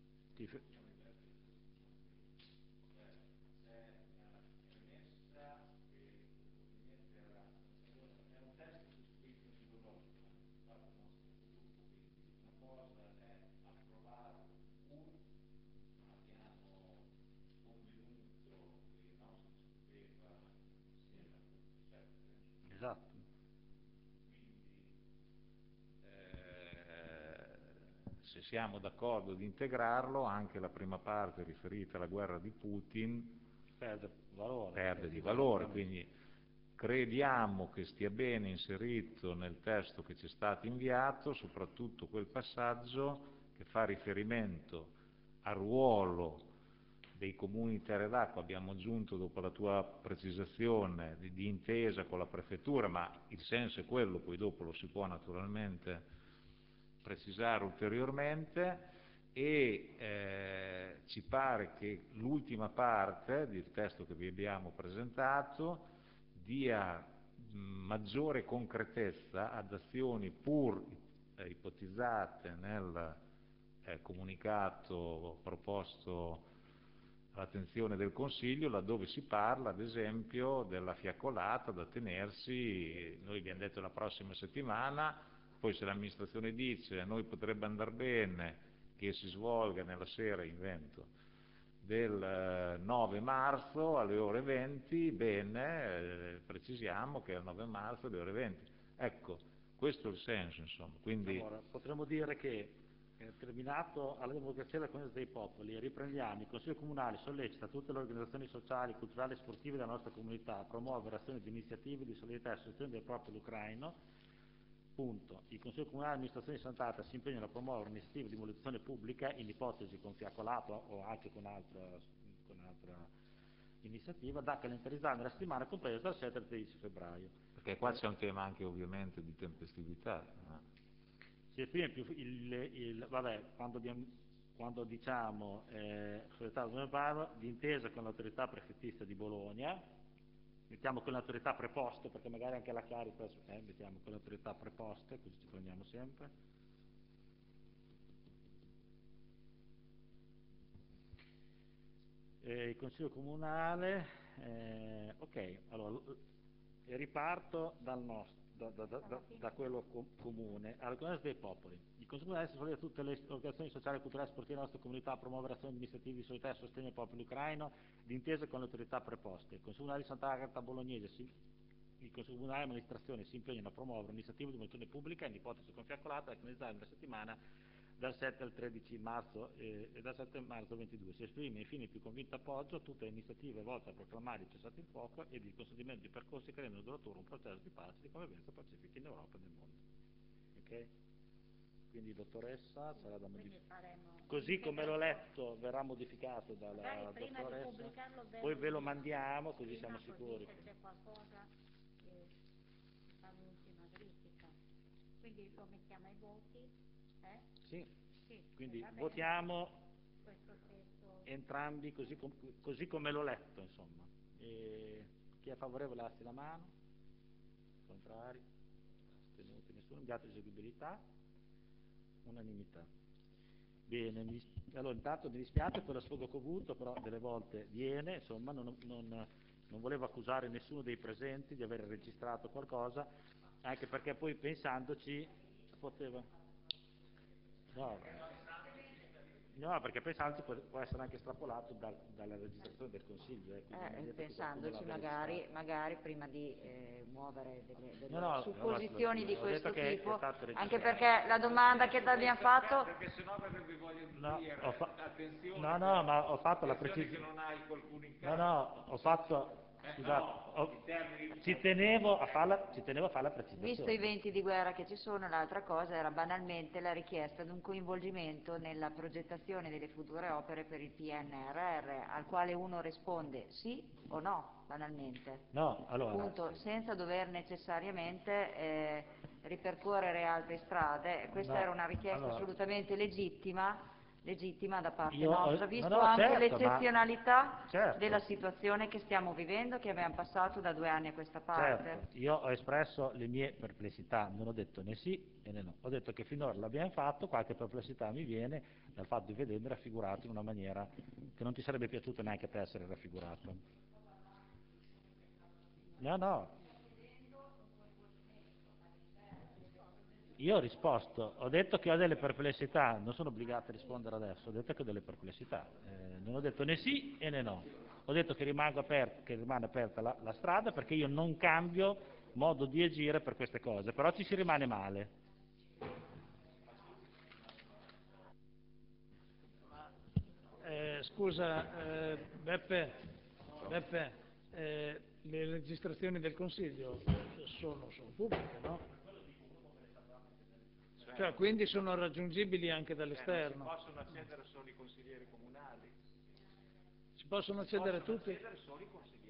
esatto. Se siamo d'accordo di integrarlo, anche la prima parte riferita alla guerra di Putin perde di valore, quindi crediamo che stia bene inserito nel testo che ci è stato inviato, soprattutto quel passaggio che fa riferimento al ruolo dei comuni di terre d'acqua. Abbiamo aggiunto, dopo la tua precisazione, di intesa con la prefettura, ma il senso è quello, poi dopo lo si può naturalmente precisare ulteriormente, e ci pare che l'ultima parte del testo che vi abbiamo presentato dia maggiore concretezza ad azioni pur ipotizzate nel comunicato proposto all'attenzione del Consiglio, laddove si parla ad esempio della fiaccolata da tenersi, noi abbiamo detto la prossima settimana, poi se l'amministrazione dice a noi potrebbe andare bene che si svolga nella sera, invento, del 9 marzo alle ore 20, bene, precisiamo che è il 9 marzo alle ore 20. Ecco, questo è il senso, insomma. Quindi... Allora, potremmo dire che terminato alla democrazia e alla convivenza dei popoli, riprendiamo: il Consiglio Comunale sollecita tutte le organizzazioni sociali, culturali e sportive della nostra comunità a promuovere azioni di iniziative di solidarietà e sostegno del popolo ucraino. Punto. Il Consiglio Comunale e l'amministrazione di Sant'Agata si impegnano a promuovere un'iniziativa di manutenzione pubblica, in ipotesi con fiacolato o anche con altra iniziativa, da calendarizzare nella settimana compresa dal 7 al 13 febbraio. Perché qua c'è un tema anche ovviamente di tempestività. Si esprime più vabbè, quando diciamo d'intesa con l'autorità prefettista di Bologna, mettiamo con le autorità preposte, perché magari anche la Caritas, mettiamo con le autorità preposte, così ci prendiamo sempre. Il Consiglio Comunale, ok, allora riparto dal nostro. Da quello comune, alla convivenza dei popoli. Il Consiglio Comunale si sollecita tutte le organizzazioni sociali, culturali e sportive della nostra comunità a promuovere azioni amministrative di solidarietà e sostegno al popolo ucraino, d'intesa con le autorità preposte. Il Consiglio Comunale di Sant'Agata Bolognese, il Consiglio Comunale e l'amministrazione si impegnano a promuovere un'iniziativa di manutenzione pubblica, in ipotesi con fiaccolata, da organizzare nella settimana dal 7 al 13 marzo e dal 7 marzo 22. Si esprime infine il più convinto appoggio a tutte le iniziative volte a proclamare il cessate il fuoco ed il conseguimento di percorsi che rendono duraturo un processo di pace e di convivenza pacifica in Europa e nel mondo. Ok? Quindi dottoressa sarà da modificare. Così come l'ho letto verrà modificato dalla dottoressa, poi ve lo mandiamo così siamo sicuri. Se c'è qualcosa si fa l'ultima verifica. Quindi lo mettiamo ai voti. Sì, sì, quindi votiamo entrambi così come l'ho letto, insomma. Chi è favorevole alzi la mano, contrari, astenuti, nessuno, gli altri eseguibilità, unanimità. Bene, allora intanto mi dispiace per lo sfogo che ho avuto, però delle volte viene, insomma, non volevo accusare nessuno dei presenti di aver registrato qualcosa, anche perché poi pensandoci poteva... No, perché pensandoci può essere anche estrapolato dalla registrazione del Consiglio. Pensandoci magari prima di muovere delle supposizioni di questo tipo, anche perché la domanda che ti abbiamo fatto... Perché sennò avrebbe voglia di dire, attenzione, ma ho fatto la precisione. che non hai qualcuno in casa. Ho fatto... ci tenevo a fare la precisazione. Visto i venti di guerra che ci sono, l'altra cosa era banalmente la richiesta di un coinvolgimento nella progettazione delle future opere per il PNRR, al quale uno risponde sì o no, banalmente. No, allora... Appunto, senza dover necessariamente ripercorrere altre strade. Questa era una richiesta assolutamente legittima da parte nostra, visto anche l'eccezionalità della situazione che stiamo vivendo, che abbiamo passato da 2 anni a questa parte. Certo, io ho espresso le mie perplessità, non ho detto né sì né no, ho detto che finora l'abbiamo fatto, qualche perplessità mi viene dal fatto di vedermi raffigurato in una maniera che non ti sarebbe piaciuto neanche a te essere raffigurato. No. Io ho risposto, ho detto che ho delle perplessità, non sono obbligato a rispondere adesso, ho detto che ho delle perplessità, non ho detto né sì né no, ho detto che rimane aperta la strada perché io non cambio modo di agire per queste cose, però ci si rimane male. Scusa, Beppe, le registrazioni del Consiglio sono pubbliche, no? Cioè, quindi sono raggiungibili anche dall'esterno. Non si possono accedere solo i consiglieri comunali. Si possono accedere tutti? Accedere solo i consiglieri.